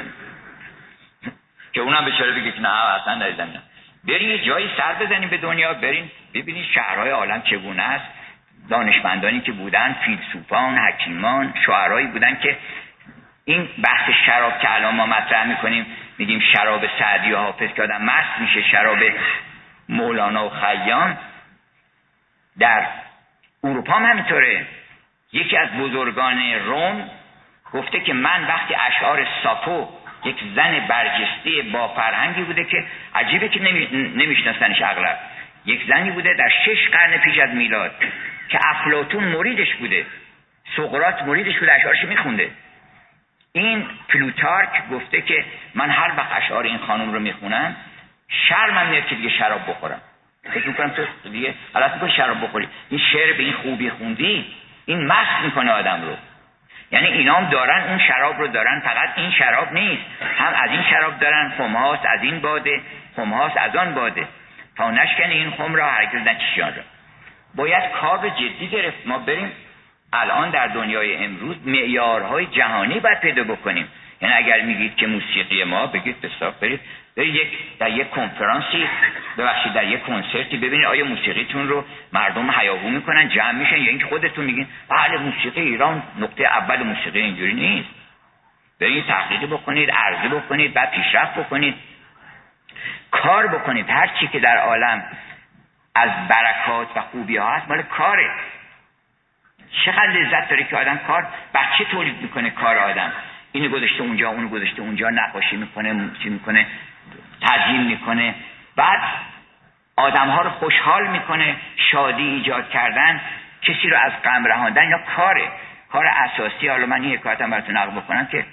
که اونم بچاره بگه که نه اصلا ندیدم. نه برین یه جایی سر بزنین به دنیا، برین ببینید شهرهای عالم چگونه است. دانشمندانی که بودن، فیلسوفان، حکیمان، شاعرایی بودن که این بحث شراب که الان ما مطرح میکنیم، میگیم شراب سعدی و حافظ که آدم مست میشه، شراب مولانا و خیام، در اروپا هم همینطوره. یکی از بزرگان روم گفته که من وقتی اشعار سافو، یک زن برجسته با فرهنگی بوده که عجیبه که نمیشناسنش اغلب، یک زنی بوده در 6 قرن پیش از میلاد که افلاطون مریدش بوده، سقراط مریدش بوده، اشعارش میخونده. این پلوتارک گفته که من هر وقت اشعار این خانم رو میخونم شرمم میاد که دیگه شراب بخورم. فکر میکنم تو دیگه حالت میکنی شراب بخوری، این شعر به این خوبی خوندی، این مست میکنه آدم رو. یعنی اینام دارن اون شراب رو دارن، فقط این شراب نیست، هم از این شراب دارن، خمهاست از این باده، خمهاست از آن باده، تا نشکنه این خم را هرگز نچشیان را. باید کار رو جدی گرفت. ما بریم الان در دنیای امروز معیارهای جهانی باید پیدا بکنیم. یعنی اگر میگید که موسیقی ما، بگید بسیار برید در یک کنفرانسی، ببخشید در یک کنسرتی ببینید آیا موسیقیتون رو مردم هیاهو میکنن، جمع میشن، یا اینکه خودتون میگین بله موسیقی ایران نقطه اول موسیقی. اینجوری نیست. برید تحقیق بکنید، عرضه بکنید، بعد پیشرفت بکنید، کار بکنید. هر چی که در عالم از برکات و خوبی ها هست مال کاره. چقدر لذت داره که آدم کار، بچه تولید میکنه کار آدم، اینو گذاشته اونجا، اونو گذاشته اونجا، نقاشی میکنه، موسیقی میکنه، تزیین میکنه، بعد آدم ها رو خوشحال میکنه. شادی ایجاد کردن، کسی رو از غم رهاندن، اینا کاره، کار اساسی. حالا من این حکایتم براتون نقل بکنم که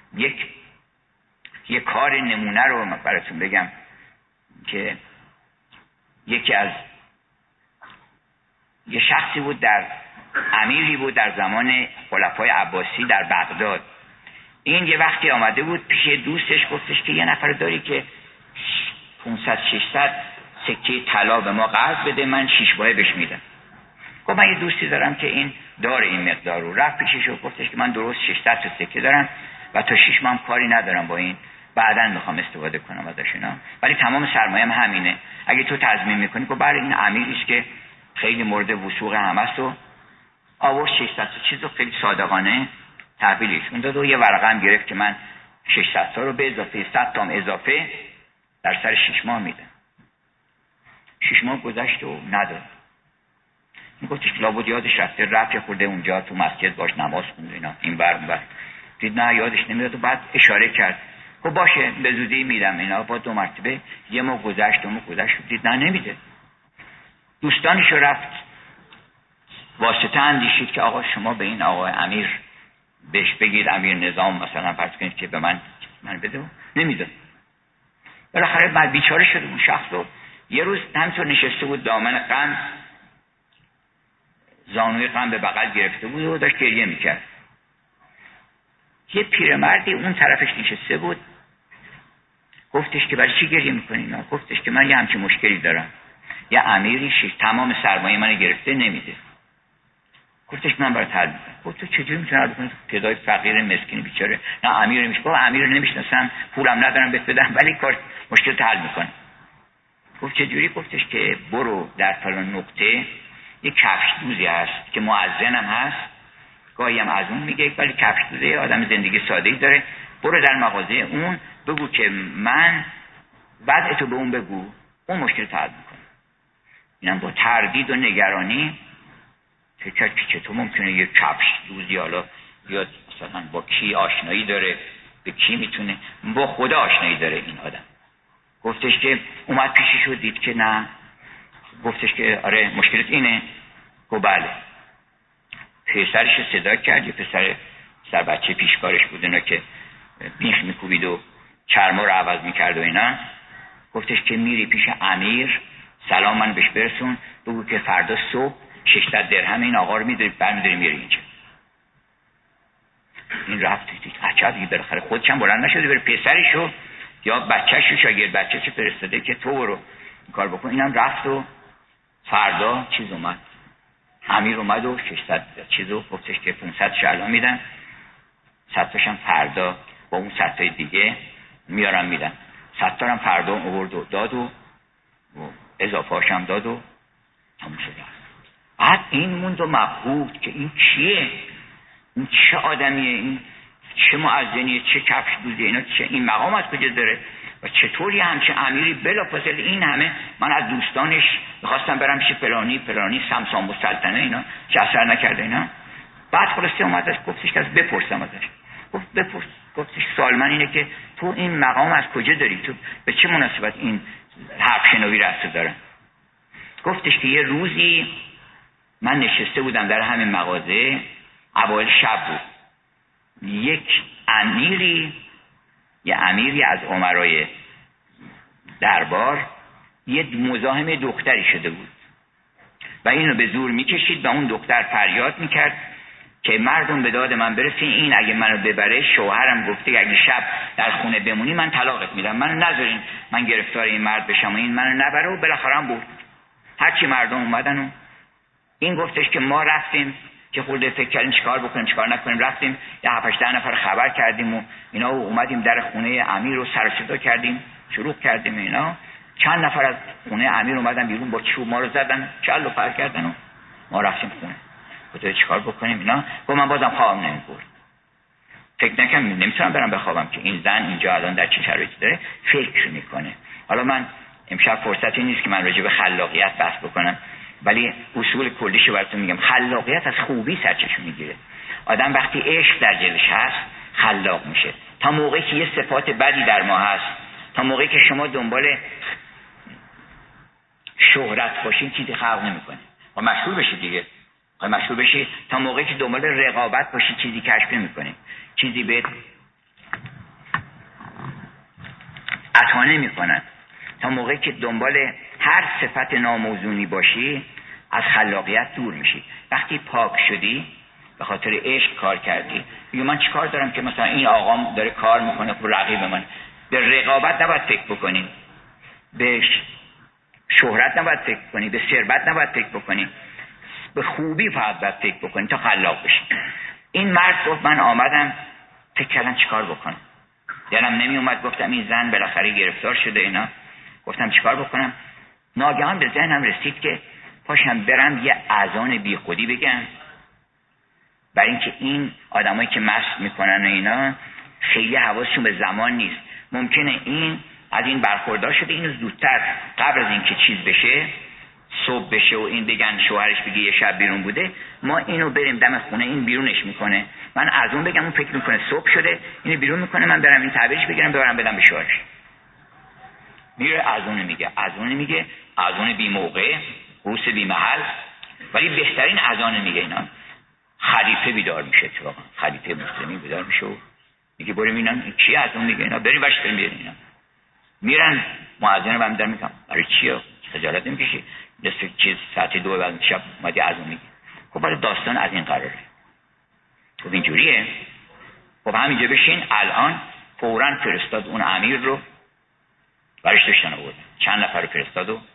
یک کار نمونه رو براتون بگم که یه شخصی بود، امیری بود در زمان خلفای عباسی در بغداد. این یه وقتی آمده بود پیش دوستش، گفتش که یه نفر داری که 500-600 سکه طلا به ما قرض بده، من 6 ماه بهش میدم. گفت من یه دوستی دارم که این داره این مقدار رو. رفت پیشش و گفتش که من درست 600 تا سکه دارم و تا 6 ماه کاری ندارم با این، بعداً میخوام استفاده کنم ازش اینا، ولی تمام سرمایه‌ام همینه، اگه تو تضمین میکنی. گفت بله. این امیریش که خیلی مورد وثوق همست و آورد 600 تا چیزو خیلی صادقانه تحویلشون داد و یه ورقه هم گرفت که من 600 تا رو به اضافه 100 تا اضافه در سر 6 ماه میدم. 6 ماه گذشت و نداد. میگفتش لابد یادش رفت یه خورده اونجا تو مسجد باش نماز خوند اینا، این بر دید نه یادش نمیاد و بعد اشاره کرد. خب باشه به زودی میدم اینا. با 2 مرتبه، یه ماه گذشت، 2 ماه گذشت، دید نه نمیده. دوستانشو رفت واسطه اندیشید که آقا شما به این آقای امیر بهش بگید، امیر نظام مثلا فرض کنید که به من بده، نمیده. بالاخره بعد بیچاره شد اون شخص رو. یه روز همینطور نشسته بود، دامن غم، زانوی غم به بغل گرفته بود و داشت گریه میکرد. یه پیرمردی اون طرفش نشسته بود، گفتش که برای چی گریه میکنی؟ گفتش که من یه همچین مشکلی دارم، یه امیری تمام سرمایه من گرفته نمیده. گفتش من برات حل میکنم. گفت تو چجوری میتونی حل کنی؟ پیدای فقیر مسکین بیچاره. نه امیر نمیشه. گفت امیر نمیشناسم، پولم ندارم بهت بدم، ولی کار مشکل حل میکنه. گفت چجوری؟ گفتش که برو در فلان نقطه یک کفش دوزی هست که مؤذنم هست، گاهی هم از اون میگه، ولی کفش دوزی آدم زندگی ساده‌ای داره، برو در مغازه اون بگو که من وضعتو به اون بگو، اون مشکل حل میکنه. اینم با تردید و نگرانی فکر که چطور ممکنه یک کفش دوزی حالا بیاد مثلا با کی آشنایی داره، به کی میتونه، با خدا آشنایی داره این آدم. گفتش که اومد پیشش و دید که نه. گفتش که آره مشکلت اینه؟ گفت بله. پسرش صدا کرد، یه پسر سر بچه پیشکارش بود اینا که بیخ میکوبید و چرما رو عوض میکرد و اینا، گفتش که میری پیش امیر سلام من بهش برسون، بگو که فردا صبح 600 درهم این آقا رو میداری برمیداری میری اینجا. این رفت دید عجبی، بالاخره خودش هم بلند نشده بره پسرشو یا بچه‌شو شاگرد بچه‌شو فرستاده که تو برو این کار بکن. اینم رفت و فردا چیز اومد، امیر اومد و 600 چیزو گفتش که 500 الان میدن، 100 تاشم فردا با اون 100 تای دیگه میارم میدن. 100 تا هم فردا آورد و داد و اضافه هاشم داد و تموم شد. بعد این موند و مبهوت که این کیه، این چه آدمیه، این چه مؤذنیه، چه کفش دوزیه، اینا چه، این مقام از کجا داره و چطوری همچه امیری بلافاصله این همه. من از دوستانش میخواستم برم پیش فلانی سمسام السلطنه اینا که اثر نکرده اینا. بعد خلاصه اومدش گفتش که از بپرسم ازش، گفت بپرس. گفتش سوال من اینه که تو این مقام از کجا داری، تو به چه مناسبت این حرف شنوی رسته داره. گفتش که یه روزی من نشسته بودم در همین مغازه، اوایل شب بود، یک امیری از امرای دربار یه مزاحم دختری شده بود و اینو به زور میکشید و اون دختر فریاد میکرد که مردم به داد من برسین، این اگه منو ببره شوهرم گفته اگه شب در خونه بمونی من طلاقت میدم، منو نذارین من گرفتار این مرد بشم و این منو نبره. و بالاخره هم بود. هرچی مردم اومدن و این گفتش که ما رفتیم که خورده فکر کردیم چیکار بکنیم چیکار نکنیم، رفتیم یه 7-8 نفر خبر کردیم و اینا و اومدیم در خونه امیر رو سر و صدا کردیم، شروع کردیم اینا. چند نفر از خونه امیر اومدن بیرون با چوب ما رو زدن، چل و پر کردن و ما رفتیم خونه. گفتم چیکار بکنیم اینا؟ گفت من بازم خوابم نمیبرد. فکر نکنم نمیتونم برم بخوابم که این زن اینجا الان در چه شرایطی داره فکر میکنه. حالا من امشب فرصتی نیست که من راجع به خلاقیت بحث بکنم، ولی اصول کلیشو براتون میگم. خلاقیت از خوبی سرچشمه میگیره. آدم وقتی عشق در دلش هست خلاق میشه. تا موقعی که یه صفات بدی در ما هست، تا موقعی که شما دنبال شهرت باشین چیزی خلق نمیکنه. و مشهور بشید دیگه، مشهور بشید. تا موقعی که دنبال رقابت باشید چیزی کشف نمیکنه، چیزی به عطا نمیکنن. تا موقعی که دنبال هر صفت ناموزونی باشی از خلاقیت دور میشی. وقتی پاک شدی به خاطر عشق کار کردی، میگه من چیکار دارم که مثلا این آقام داره کار میکنه خب رقیب من. به رقابت نباید فکر بکنی، به شهرت نباید فکر بکنی، به ثروت نباید فکر بکنی، به خوبی فقط باید فکر بکنی تا خلاق بشی. این مرد گفت من آمدم فکر کردم چیکار بکنم، یعنی نمی اومد. گفتم این زن بالاخره گرفتار شده اینا، گفتم چیکار بکنم. ناگهان به ذهنم رسید که پاشم برم یه اذان بی خودی بگم، برای اینکه این آدمایی که مست میکنن اینا خیلی حواسشون به زمان نیست. ممکنه این از این برخوردار شده، اینو زودتر قبل از اینکه چیز بشه، صبح بشه و این بگن شوهرش بگه یه شب بیرون بوده، ما اینو بریم دم خونه این بیرونش میکنه، من از اون بگم اون فکر میکنه صبح شده اینو بیرون میکنه، من برم این تعبیرش بگیرم ببرم بدم به شوهرش. میره از اون میگه اذان بی موقع، روس بی محل، ولی بهترین اذان میگه. اینا خلیفه بیدار میشه، اتفاقا خلیفه مسلمی بیدار میشه و میگه بریم اینا کی اذان میگه، اینا بریم باش بریم اینا. میرن مؤذن رو هم میگم برای چیه خجالت نمیکشی نصف چیز ساعت 2 بعد شب اومدی اذان میگی. خب برای داستان از این قراره. خب اینجوریه. خب همینجا بشین. الان فوراً فرستاد اون امیر رو برش داشتن آورد، چند نفر رو فرستاد و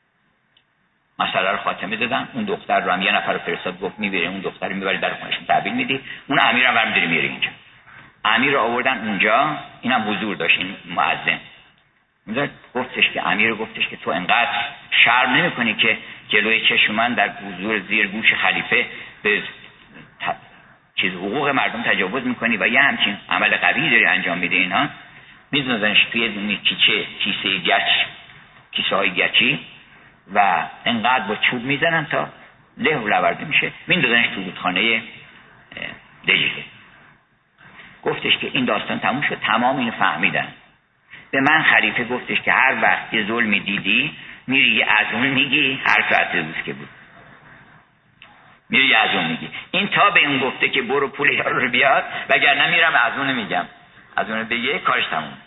مسئله رو خاتمه دادن. اون دختر رو هم یه نفر رو فرستاد گفت میبره اون دختر رو میبره در خونش تحویل میدی، اون امیر هم برمی‌داره میره اینجا. امیر رو آوردن اونجا، اینم حضور داشت این مؤذن. اونجا گفتش که امیر رو گفتش که تو انقدر شرم نمی‌کنی که جلوی چشم من در حضور زیر گوش خلیفه به چیز حقوق مردم تجاوز می‌کنی و یه همچین عمل قبیحی داری انجام میدی. اینا می‌ذارنش توی دونی کیسه گچ، کیسه‌های گچی و انقدر با چوب میزنن تا له و لورده میشه، میندازنش تو رودخانه دجله. گفتش که این داستان تموم شد، تمام اینو فهمیدن. به من خلیفه گفتش که هر وقت یه ظلمی دیدی میری یه اذان میگی هر ساعت روز که بود. میری از اون میگی. این تا به اون گفته که برو پول یارو رو بیاد، وگرنه میرم از اون میگم، از اون بگه کارش تموم.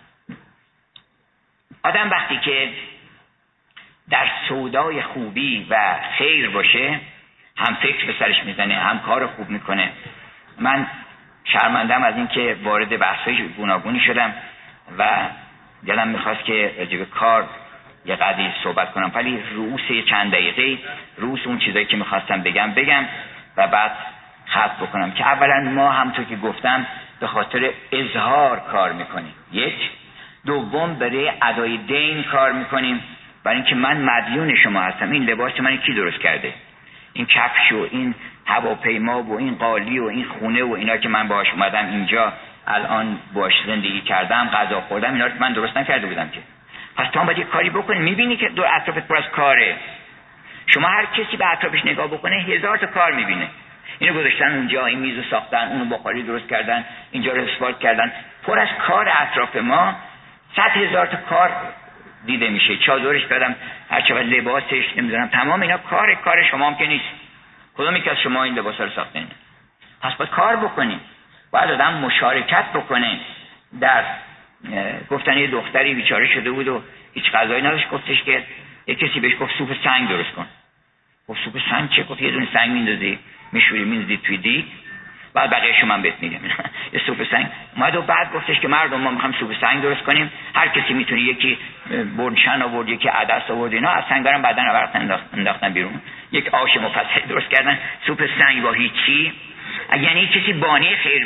آدم وقتی که در سودای خوبی و خیر باشه، هم فکر به سرش میزنه، هم کار خوب میکنه. من شرمندم از این که وارد بحث‌های گوناگونی شدم و دلم میخواست که راجع به کار یه قدری صحبت کنم، ولی رؤوس چند دقیقه رؤوس اون چیزایی که میخواستم بگم و بعد ختم بکنم. که اولا ما همونطور که گفتم به خاطر اظهار کار میکنیم، یک. دوم برای ادای دین کار میکنیم، برای اینکه من مدیون شما هستم. این لباس من کی درست کرده؟ این کفش و این هواپیما و این قالی و این خونه و اینا که من باهاش اومدم اینجا الان باهاش زندگی کردم، غذا خوردم، اینا رو من درست نکرده بودم که. پس تو هم باید یه کاری بکنی. میبینی که دور اطرافت پر از کاره. شما هر کسی به اطرافش نگاه بکنه 1000 تا کار میبینه. اینو گذاشتن اونجا، این میزو ساختن، اونو بخاری درست کردن، اینجا رو اسفالت کردن. پر از کار اطراف ما 100,000 تا کار دیده میشه. چادرش بدم، هر چقدر لباسش، نمیدونم، تمام اینا کار شما هم که نیست. کدوم یک از شما این لباسا رو ساختین؟ پس باید کار بکنیم. باید آدم مشارکت بکنه. در گفتن یه دختری بیچاره شده بود و هیچ غذایی نداشت، گفتش که یه کسی بهش گفت سوپ سنگ درست کن. گفت سوپ سنگ چه؟ گفت یه دونه سنگ میندازی میشوری میندازی توی دیگ، بعد بقیه‌شو من بهت میگم. یه سوپ سنگ اومد و بعد گفتش که مردم ما میخوایم سوپ سنگ درست کنیم، هر کسی میتونه، یکی برنشن آورد، یکی عدس آورد، اینا از سنگارم بعدن انداختن بیرون، یک آش مفصل درست کردن. سوپ سنگ با هیچی. یعنی کسی بانی خیر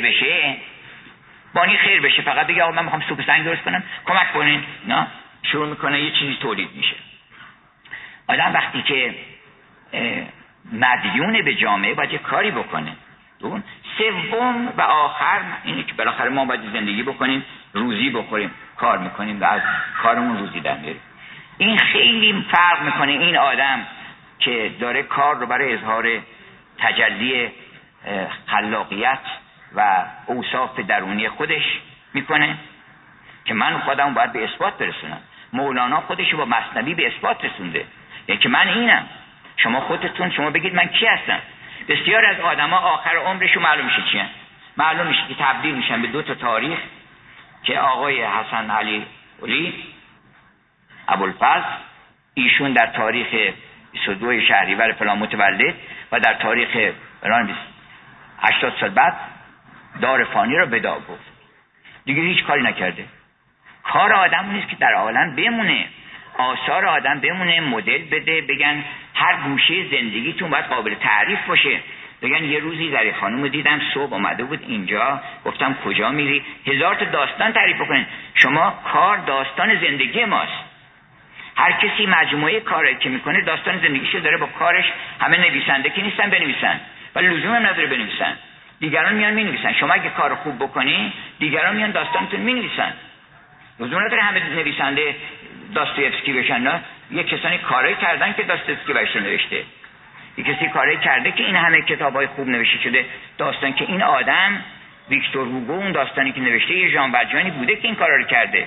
بشه، فقط بگه آقا من میخوام سوپ سنگ درست کنم، کمک کنین. نه، شروع میکنه یه چیزی تولید میشه. آدم وقتی که مدیون به جامعه باید یه کاری بکنه. سوم و آخر اینه که بالاخره ما باید زندگی بکنیم، روزی بخوریم، کار میکنیم و از کارمون روزی در میاریم. این خیلی فرق میکنه. این آدم که داره کار رو برای اظهار تجلی خلاقیت و اوصاف درونی خودش میکنه که من خودم باید به اثبات برسونم. مولانا خودش رو با مثنوی به اثبات رسونده، یعنی که من اینم. شما بگید من کی هستم. بسیار از آدما آخر عمرشون معلوم میشه چیه. معلوم میشه که تبدیل میشن به 2 تا تاریخ که آقای حسن علی ولی ابوالفضل، ایشون در تاریخ 22 شهریور فلان متولد و در تاریخ فلان 80 سال بعد دار فانی رو بدا گفت. دیگه هیچ کاری نکرده. کار آدم نیست که در عالم بمونه، آثار آدم بمونه، مدل بده، بگن هر گوشه زندگیتون باید قابل تعریف باشه. بگن یه روزی زری خانم دیدم صبح اومده بود اینجا، گفتم کجا میری؟ 1000 تا داستان تعریف بکنین. شما کار داستان زندگی ماست. هر کسی مجموعه کاری که میکنه داستان زندگیشو داره با کارش. همه نویسنده که نیستن بنویسن، ولی لزوم هم نداره بنویسن. دیگران میان مینویسن. شما اگه کار خوب بکنی دیگران میان داستانتون مینویسن. لزوم نداره همه نویسنده داستویفسکی بشن. نه، یه کسانی کاری کردن که داستویفسکی بهش نوشته. یه کسی کاری کرده که این همه کتابای خوب نوشته شده داستان که این آدم ویکتور هوگو اون داستانی که نوشته یه ژان والژانی بوده که این کارا رو کرده.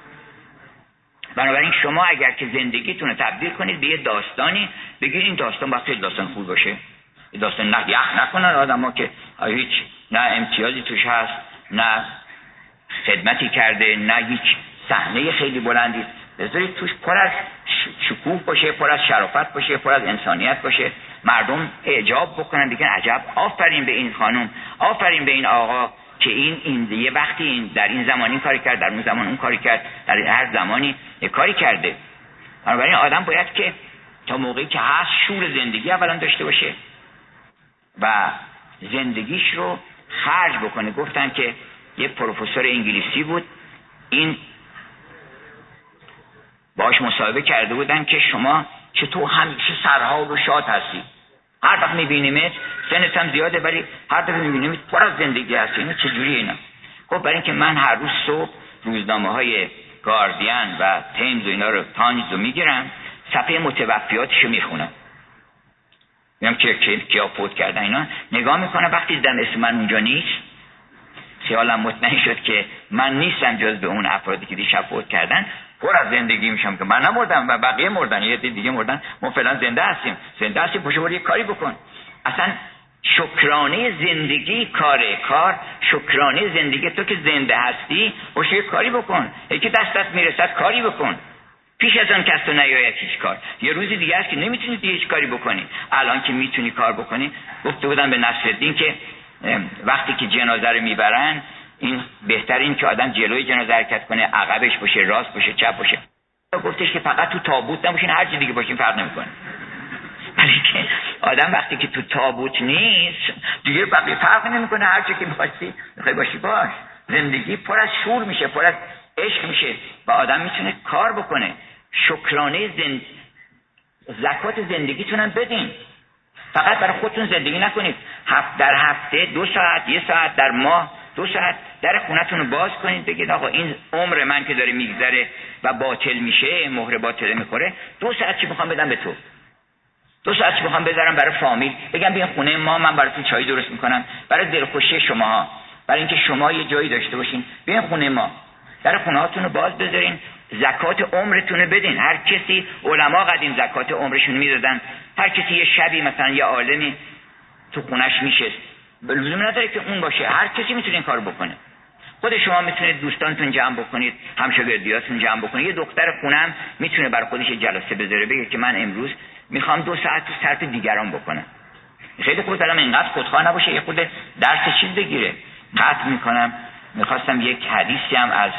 بنابراین شما اگر که زندگیتون رو تبدیل کنید به یه داستانی، بگید این داستان باید خیلی داستان خوب باشه. این داستان نه یخ نکنن آدم‌ها که هیچ نه امتیازی توش هست، نه خدمتی کرده، نه هیچ صحنه خیلی بلندی. بذارید توش پر از شکوه باشه، پر از شرافت باشه، پر از انسانیت باشه، مردم اعجاب بکنن، دیگه عجب آفرین به این خانم، آفرین به این آقا که این یه وقتی در این زمان این کاری کرد، در اون زمان اون کاری کرد، در هر زمانی یه کاری کرده. بنابراین آدم باید که تا موقعی که هست شور زندگی اولا داشته باشه و زندگیش رو خرج بکنه. گفتن که یه پروفسور انگلیسی بود، این باش مصاحبه کرده بودن که شما چطور همیشه سرحال و شاد هستی، هر وقت میبینیمت سنت هم زیاده ولی هر دفعه میبینیمت پر از زندگی هستی، اینا چجوری اینا؟ خب برای اینکه من هر روز صبح روزنامه‌های گاردین و تیمز و اینا رو تایمز رو میگیرم، صفحه متوفیاتشو میخونم، میگم که کیا فوت کردن اینا، نگاه میکنم. وقتی دیدم اسم من اونجا نیست خیالم مطمئن شد که من نیستم جز به اون افرادی که دیشب فوت کردن. پر از زندگی میشم که من نمردم و بقیه مردن، یه دیگه مردن، ما فعلا زنده هستیم. پشو برو یه کاری بکن. اصلا شکرانه زندگی کار شکرانه زندگی. تو که زنده هستی باشه یه کاری بکن، یکی دستت میرسد کاری بکن، پیش از آن که از تو نیاید هیچ کار. یه روزی دیگه هست که نمیتونی دیگه هیچ کاری بکنی، الان که میتونی کار بکنی. گفته بودم به نصرالدین که وقتی که جنازه رو میبرن این بهتر این که آدم جلوی جنازه حرکت کنه، عقبش باشه، راست باشه، چپ باشه. گفتش که فقط تو تابوت نباشین، هر چی دیگه باشین فرق نمیکنه. ولی که آدم وقتی که تو تابوت نیست دیگه بقیه فرق نمیکنه، هر چی که میخوای باشی باش. زندگی پر از شور میشه، پر از عشق میشه و آدم میتونه کار بکنه. شکرانه زکات زندگیتونم بدین، فقط برای خودتون زندگی نکنید. در هفته 2 ساعت، 1 ساعت، در ماه 2 ساعت در خونتون رو باز کنید، بگید آقا این عمر من که داره میگذره و باطل میشه، مهر باطل میخوره، 2 ساعت چی میخوام بدم به تو، 2 ساعت چی میخوام بذارم برای فامیل، بگم بیا خونه ما، من براتون چای درست میکنم، برای دلخوشی شماها، برای اینکه شما یه جایی داشته باشین، بیاین خونه ما، در خونه هاتون رو باز بذارین، زکات عمرتون رو بدین. هر کسی، علما قدیم زکات عمرشون میدادن، هر کسی یه شبی مثلا یه عالمی تو خونش میشه، لزوم نداره که اون باشه، هر کسی میتونه این کارو بکنه. خود شما میتونید دوستانتون جمع بکنید، همشاگردیاتون جمع بکنید. یه دختر خونم میتونه برای خودش جلسه بذاره، بگه که من امروز میخوام 2 ساعت تو صرف دیگران بکنم. خیلی خوب، دارم اینقدر خودخواه نباشه، یه خود درس چیز بگیره. قطع میکنم. میخواستم یک حدیثی هم از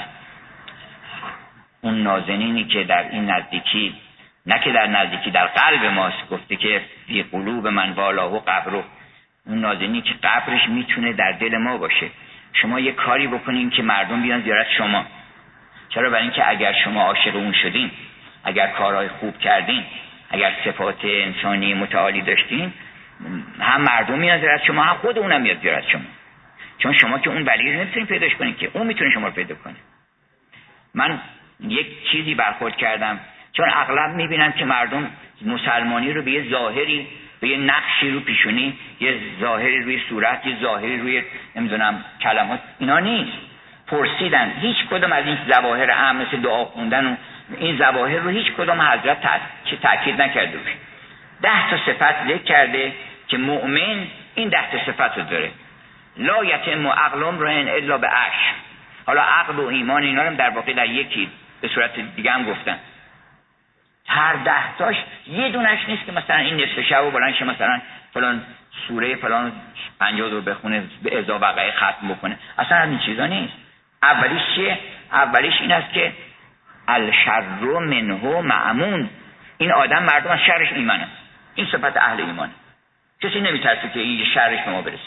اون نازنینی که در این نزدیکی، نه که در نزدیکی، در قلب ماست، گفته که فی قلوب من والاه قبره. اون نازنینی که قبرش میتونه در دل ما باشه. شما یه کاری بکنین که مردم بیان زیارت شما. چرا؟ برای اینکه اگر شما عاشق اون شدین، اگر کارهای خوب کردین، اگر صفات انسانی متعالی داشتین، هم مردم میان زیارت شما، هم خود اونم میاد زیارت شما. چون شما که اون ولی رو نمیتونین پیداش کنین، که اون میتونه شما رو پیدا کنه. من یک چیزی برخورد کردم، چون اغلب میبینم که مردم مسلمانی رو به یه ظاهری، به یه نقشی رو پیشونی، یه ظاهری روی صورت، یه ظاهری روی نمیدونم کلمات، اینا نیست. پرسیدن هیچ کدوم از این ظواهر اهم مثل دعا خوندن و این ظواهر رو هیچ کدوم حضرت تأکید نکرده روش. 10 تا صفت ذکر کرده که مؤمن این 10 تا صفت رو داره. لا یتم عقلم را الا به عشر. حالا عقل و ایمان اینا رو در واقع در یکی به صورت دیگه هم گفتن. هر 10 تاش یه دونش نیست که مثلا این نصف شب و بلند شه مثلا فلان سوره فلان 50 رو بخونه به ازا وقعه ختم بکنه. اصلا این چیزا نیست. اولیش چیه؟ اولیش این است که الشر منه مأمون. این آدم، مردم از شرش ایمانه. این صفت اهل ایمانه. کسی نمیترسه که این شرش به ما برسه.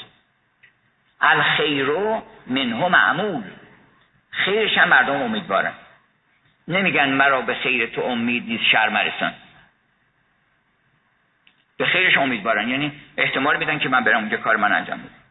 الخیر منه مأمول. خیرش هم مردم امیدوارن. نمیگن مرا به خیر تو امید نیست شر مرسان. به خیرش امیدوارن، یعنی احتمال میدن که من برم اونجا کار من انجام بدم.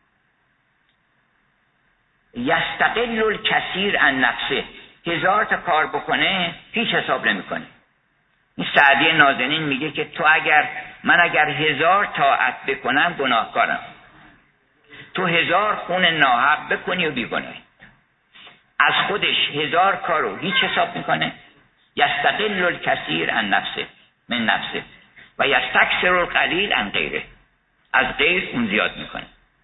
یستقل الکثیر عن نفسه. 1000 تا کار بکنه هیچ حساب نمیکنه. این سعدی نازنین میگه که من اگر 1000 طاعت بکنم گناهکارم، تو 1000 خون ناحق بکنی و بیگناهی. از خودش 1000 کارو هیچ حساب میکنه. یستقل الکثیر عن نفسه، من نفسه، و یستکثر القلیل عن غیره. از غیر اون زیاد میکنه.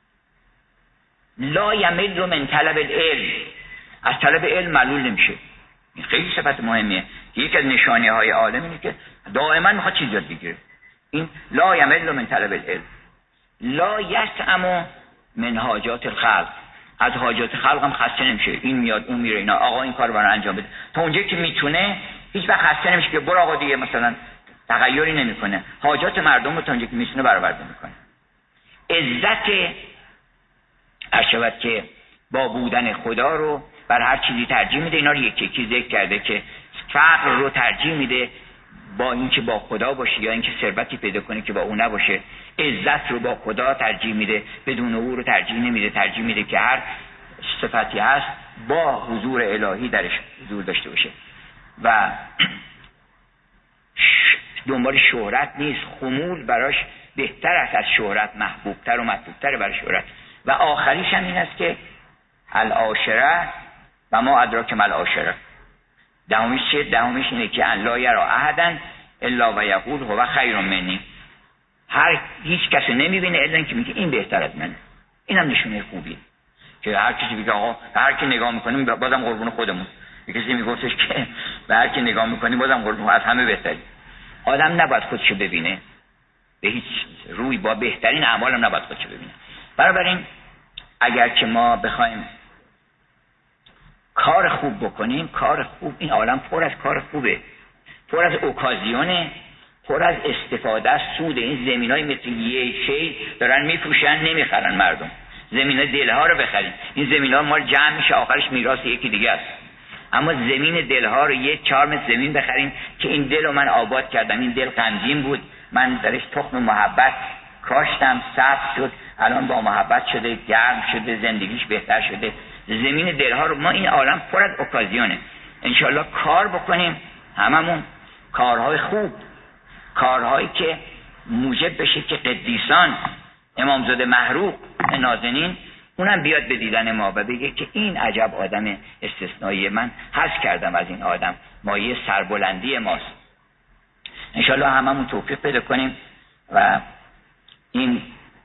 لا یمل من طلب العلم. از طلب علم ملول نمیشه. این خیلی صفت مهمیه. یکی از نشانه های عالم اینه که دائما میخواد چیز یاد بگیره. این لا یمل من طلب العلم. لا یسأم من حاجات الخلق. از حاجات خلق هم خسته نمیشه. این میاد اون میره، اینا آقا این کار برام انجام بده. تا اونجایی که میتونه هیچ وقت خسته نمیشه که برو آقا دیگه مثلا تغییری نمیکنه. حاجات مردم رو تا اونجایی که میتونه برآورده میکنه. عزت ارشد که با بودن خدا رو بر هر چیزی ترجیح میده. اینا رو یکی یکی ذکر کرده که فقر رو ترجیح میده با اینکه با خدا باشه یا اینکه ثروتی پیدا کنه که با اون نباشه. عزت رو با خدا ترجیح میده، بدون او رو ترجیح نمیده. ترجیح میده که هر صفتی هست با حضور الهی درش حضور داشته باشه و دنبال شهرت نیست. خمول براش بهتر است از شهرت، محبوبتر و مطلوبتر برای شهرت. و آخریش هم این است که العاشره و ما ادراک ما العاشره. دهمیش چیه؟ دهمیش اینه که ان لا یرا احدا الا و یقول هو خیر منی. هیچ کسی نمیبینه الا اینکه میگه این بهتر از منه. اینم نشونه خوبیه که هر کسی میگه آقا هر کی نگاه میکنیم بازم قربون خودمون. یه کسی میگفتش که به هر کی نگاه میکنیم بازم قربون از همه بهتری. آدم نباید خودشو ببینه به هیچ روی، با بهترین اعمالم نباید خودشو ببینه. بنابراین اگر که ما بخوایم کار خوب بکنیم، کار خوب، این عالم پر از کار خوبه، پر از اوکازیونه، پر از استفاده از سود. این زمینای مثل یه شی دارن میفروشن نمیخرن مردم. زمین دلها رو بخرین، این زمینا مال جمع میشه آخرش میراث یکی دیگه است. اما زمین دلها رو یه 4 متر زمین بخرین که این دل رو من آباد کردم، این دل غمگین بود، من درش تخم محبت کاشتم، سبز شد، الان با محبت شده، گرم شده، زندگیش بهتر شده. زمین دلها رو ما، این عالم پر از اوکازیونه. انشالله کار بکنیم، هممون کارهای خوب، کارهایی که موجب بشه که قدیسان، امامزاده محروق نازنین، اونم بیاد به دیدن ما و بگه که این عجب آدم استثنایی، من حظ کردم از این آدم، مایه سربلندی ماست. انشالله هممون توفیق پیدا کنیم و این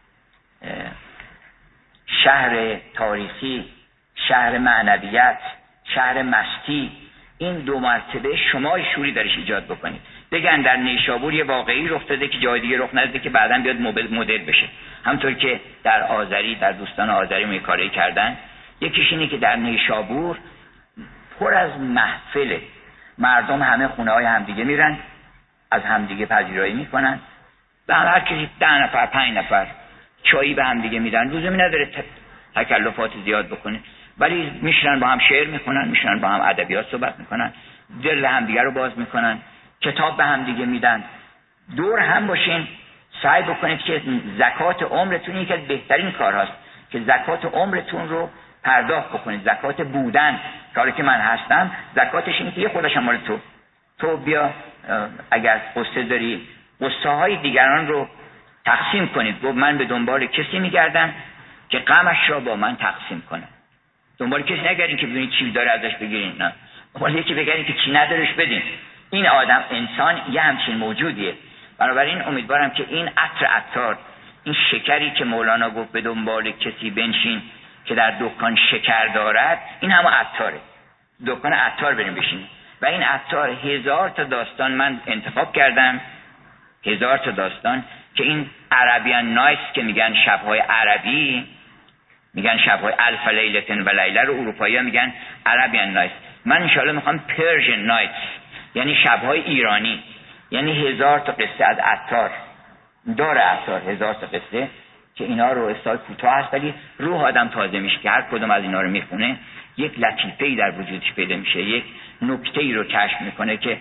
شهر تاریخی، شهر معنویت، شهر مستی، این 2 مرتبه شمای شوری درش ایجاد بکنید. بگن در نیشابور یه واقعی رخ داده که جای دیگه رخ نداده که بعداً بیاد مدل بشه. همونطور که در آذری، در دوستان آذری می کاری کردن. یکیش اینه که در نیشابور پر از محفله، مردم همه خونه های همدیگه میرن، از همدیگه پذیرایی میکنن، به هر کسی 10 نفر 5 نفر چایی به همدیگه میدن، لزومی نداره تکلفات زیاد بکنه، ولی میشنن با هم شعر میکنن، میشنن با هم ادبیات صحبت میکنن، دل همدیگه رو باز میکنن، کتاب به همدیگه میدن. دور هم باشین، سعی بکنید که زکات عمرتون یکی از بهترین کارهاست که زکات عمرتون رو پرداخت بکنید. زکات بودن، کاری که من هستم زکاتش اینه که یه خودشم مال تو بیا، اگر قصه داری قصه های دیگران رو تقسیم کنید. گفت من به دنبال کسی میگردم که غمش را با من تقسیم کنه. دنبال کسی نگردین که ببینید چی داره ازش بگیرین، نه، دنبال یکی بگردین که چی ندارش بدین. این آدم، انسان یه همچین موجودیه. بنابراین امیدوارم که این عطر عطار، این شکری که مولانا گفت به دنبال کسی بنشین که در دکان شکر دارد، این همه عطاره. دکان عطار بریم بشین. و این عطار 1000 تا داستان من انتخاب کردم، 1000 تا داستان که این عربیان نایس که میگن شبهای عربی، میگن شبهای الف لیلتن و لیله رو اروپایی‌ها میگن عربیان نایس. من انشاءالله میخوام پرژن نایتس، یعنی شبهای ایرانی، یعنی 1000 تا قصه از عطار داره. عطار 1000 تا قصه که اینا رو استایل کوتاه هست ولی روح آدم تازه میشه که هر کدوم از اینا رو میخونه یک لطیفه‌ای در وجودش پیدا میشه، یک نکته‌ای رو کشف میکنه که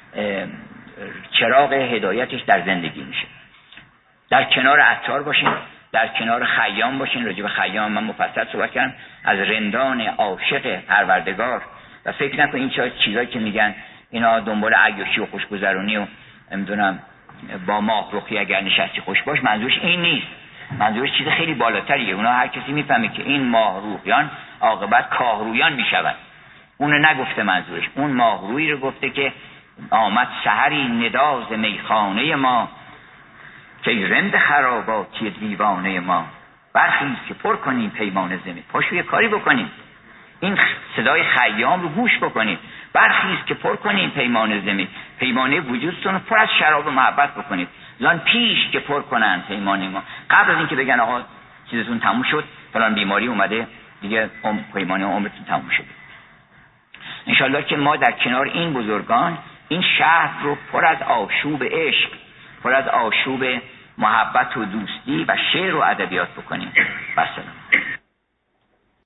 چراغ هدایتش در زندگی میشه. در کنار عطار باشین، در کنار خیام باشین. راجع به خیام من مفصل صحبت کردم، از رندان عاشق پروردگار. و فکر نکن این چیزایی که میگن اینا دنبال عیاشی و خوشگذرونی و نمیدونم با ماه رخی اگر نشستی خوش باش، منظورش این نیست. منظورش چیز خیلی بالاتریه. اونا هر کسی میفهمه که این ماه رویان عاقبت کاهرویان میشوند. اون نگفته منظورش، اون ماه روی رو گفته که آمد سحری نداز میخانه ما که رند خراباتی دیوانه ما، برخیز که پر کنیم پیمان زمین. پاشو یه کاری بکنیم، این صدای خیام رو گوش بکنید. برخیز که پر کنیم پیمان زمین، پیمانه وجودتون رو پر از شراب و محبت بکنید. زان پیش که پر کنن پیمان ما، قبل از اینکه بگن آقا چیزتون تموم شد، فلان بیماری اومده دیگه، پیمانه عمرتون تموم شده. انشالله که ما در کنار این بزرگان این شهر رو پر از آشوب عشق، پر از آشوب محبت و دوستی و شعر و ادبیات بکنیم.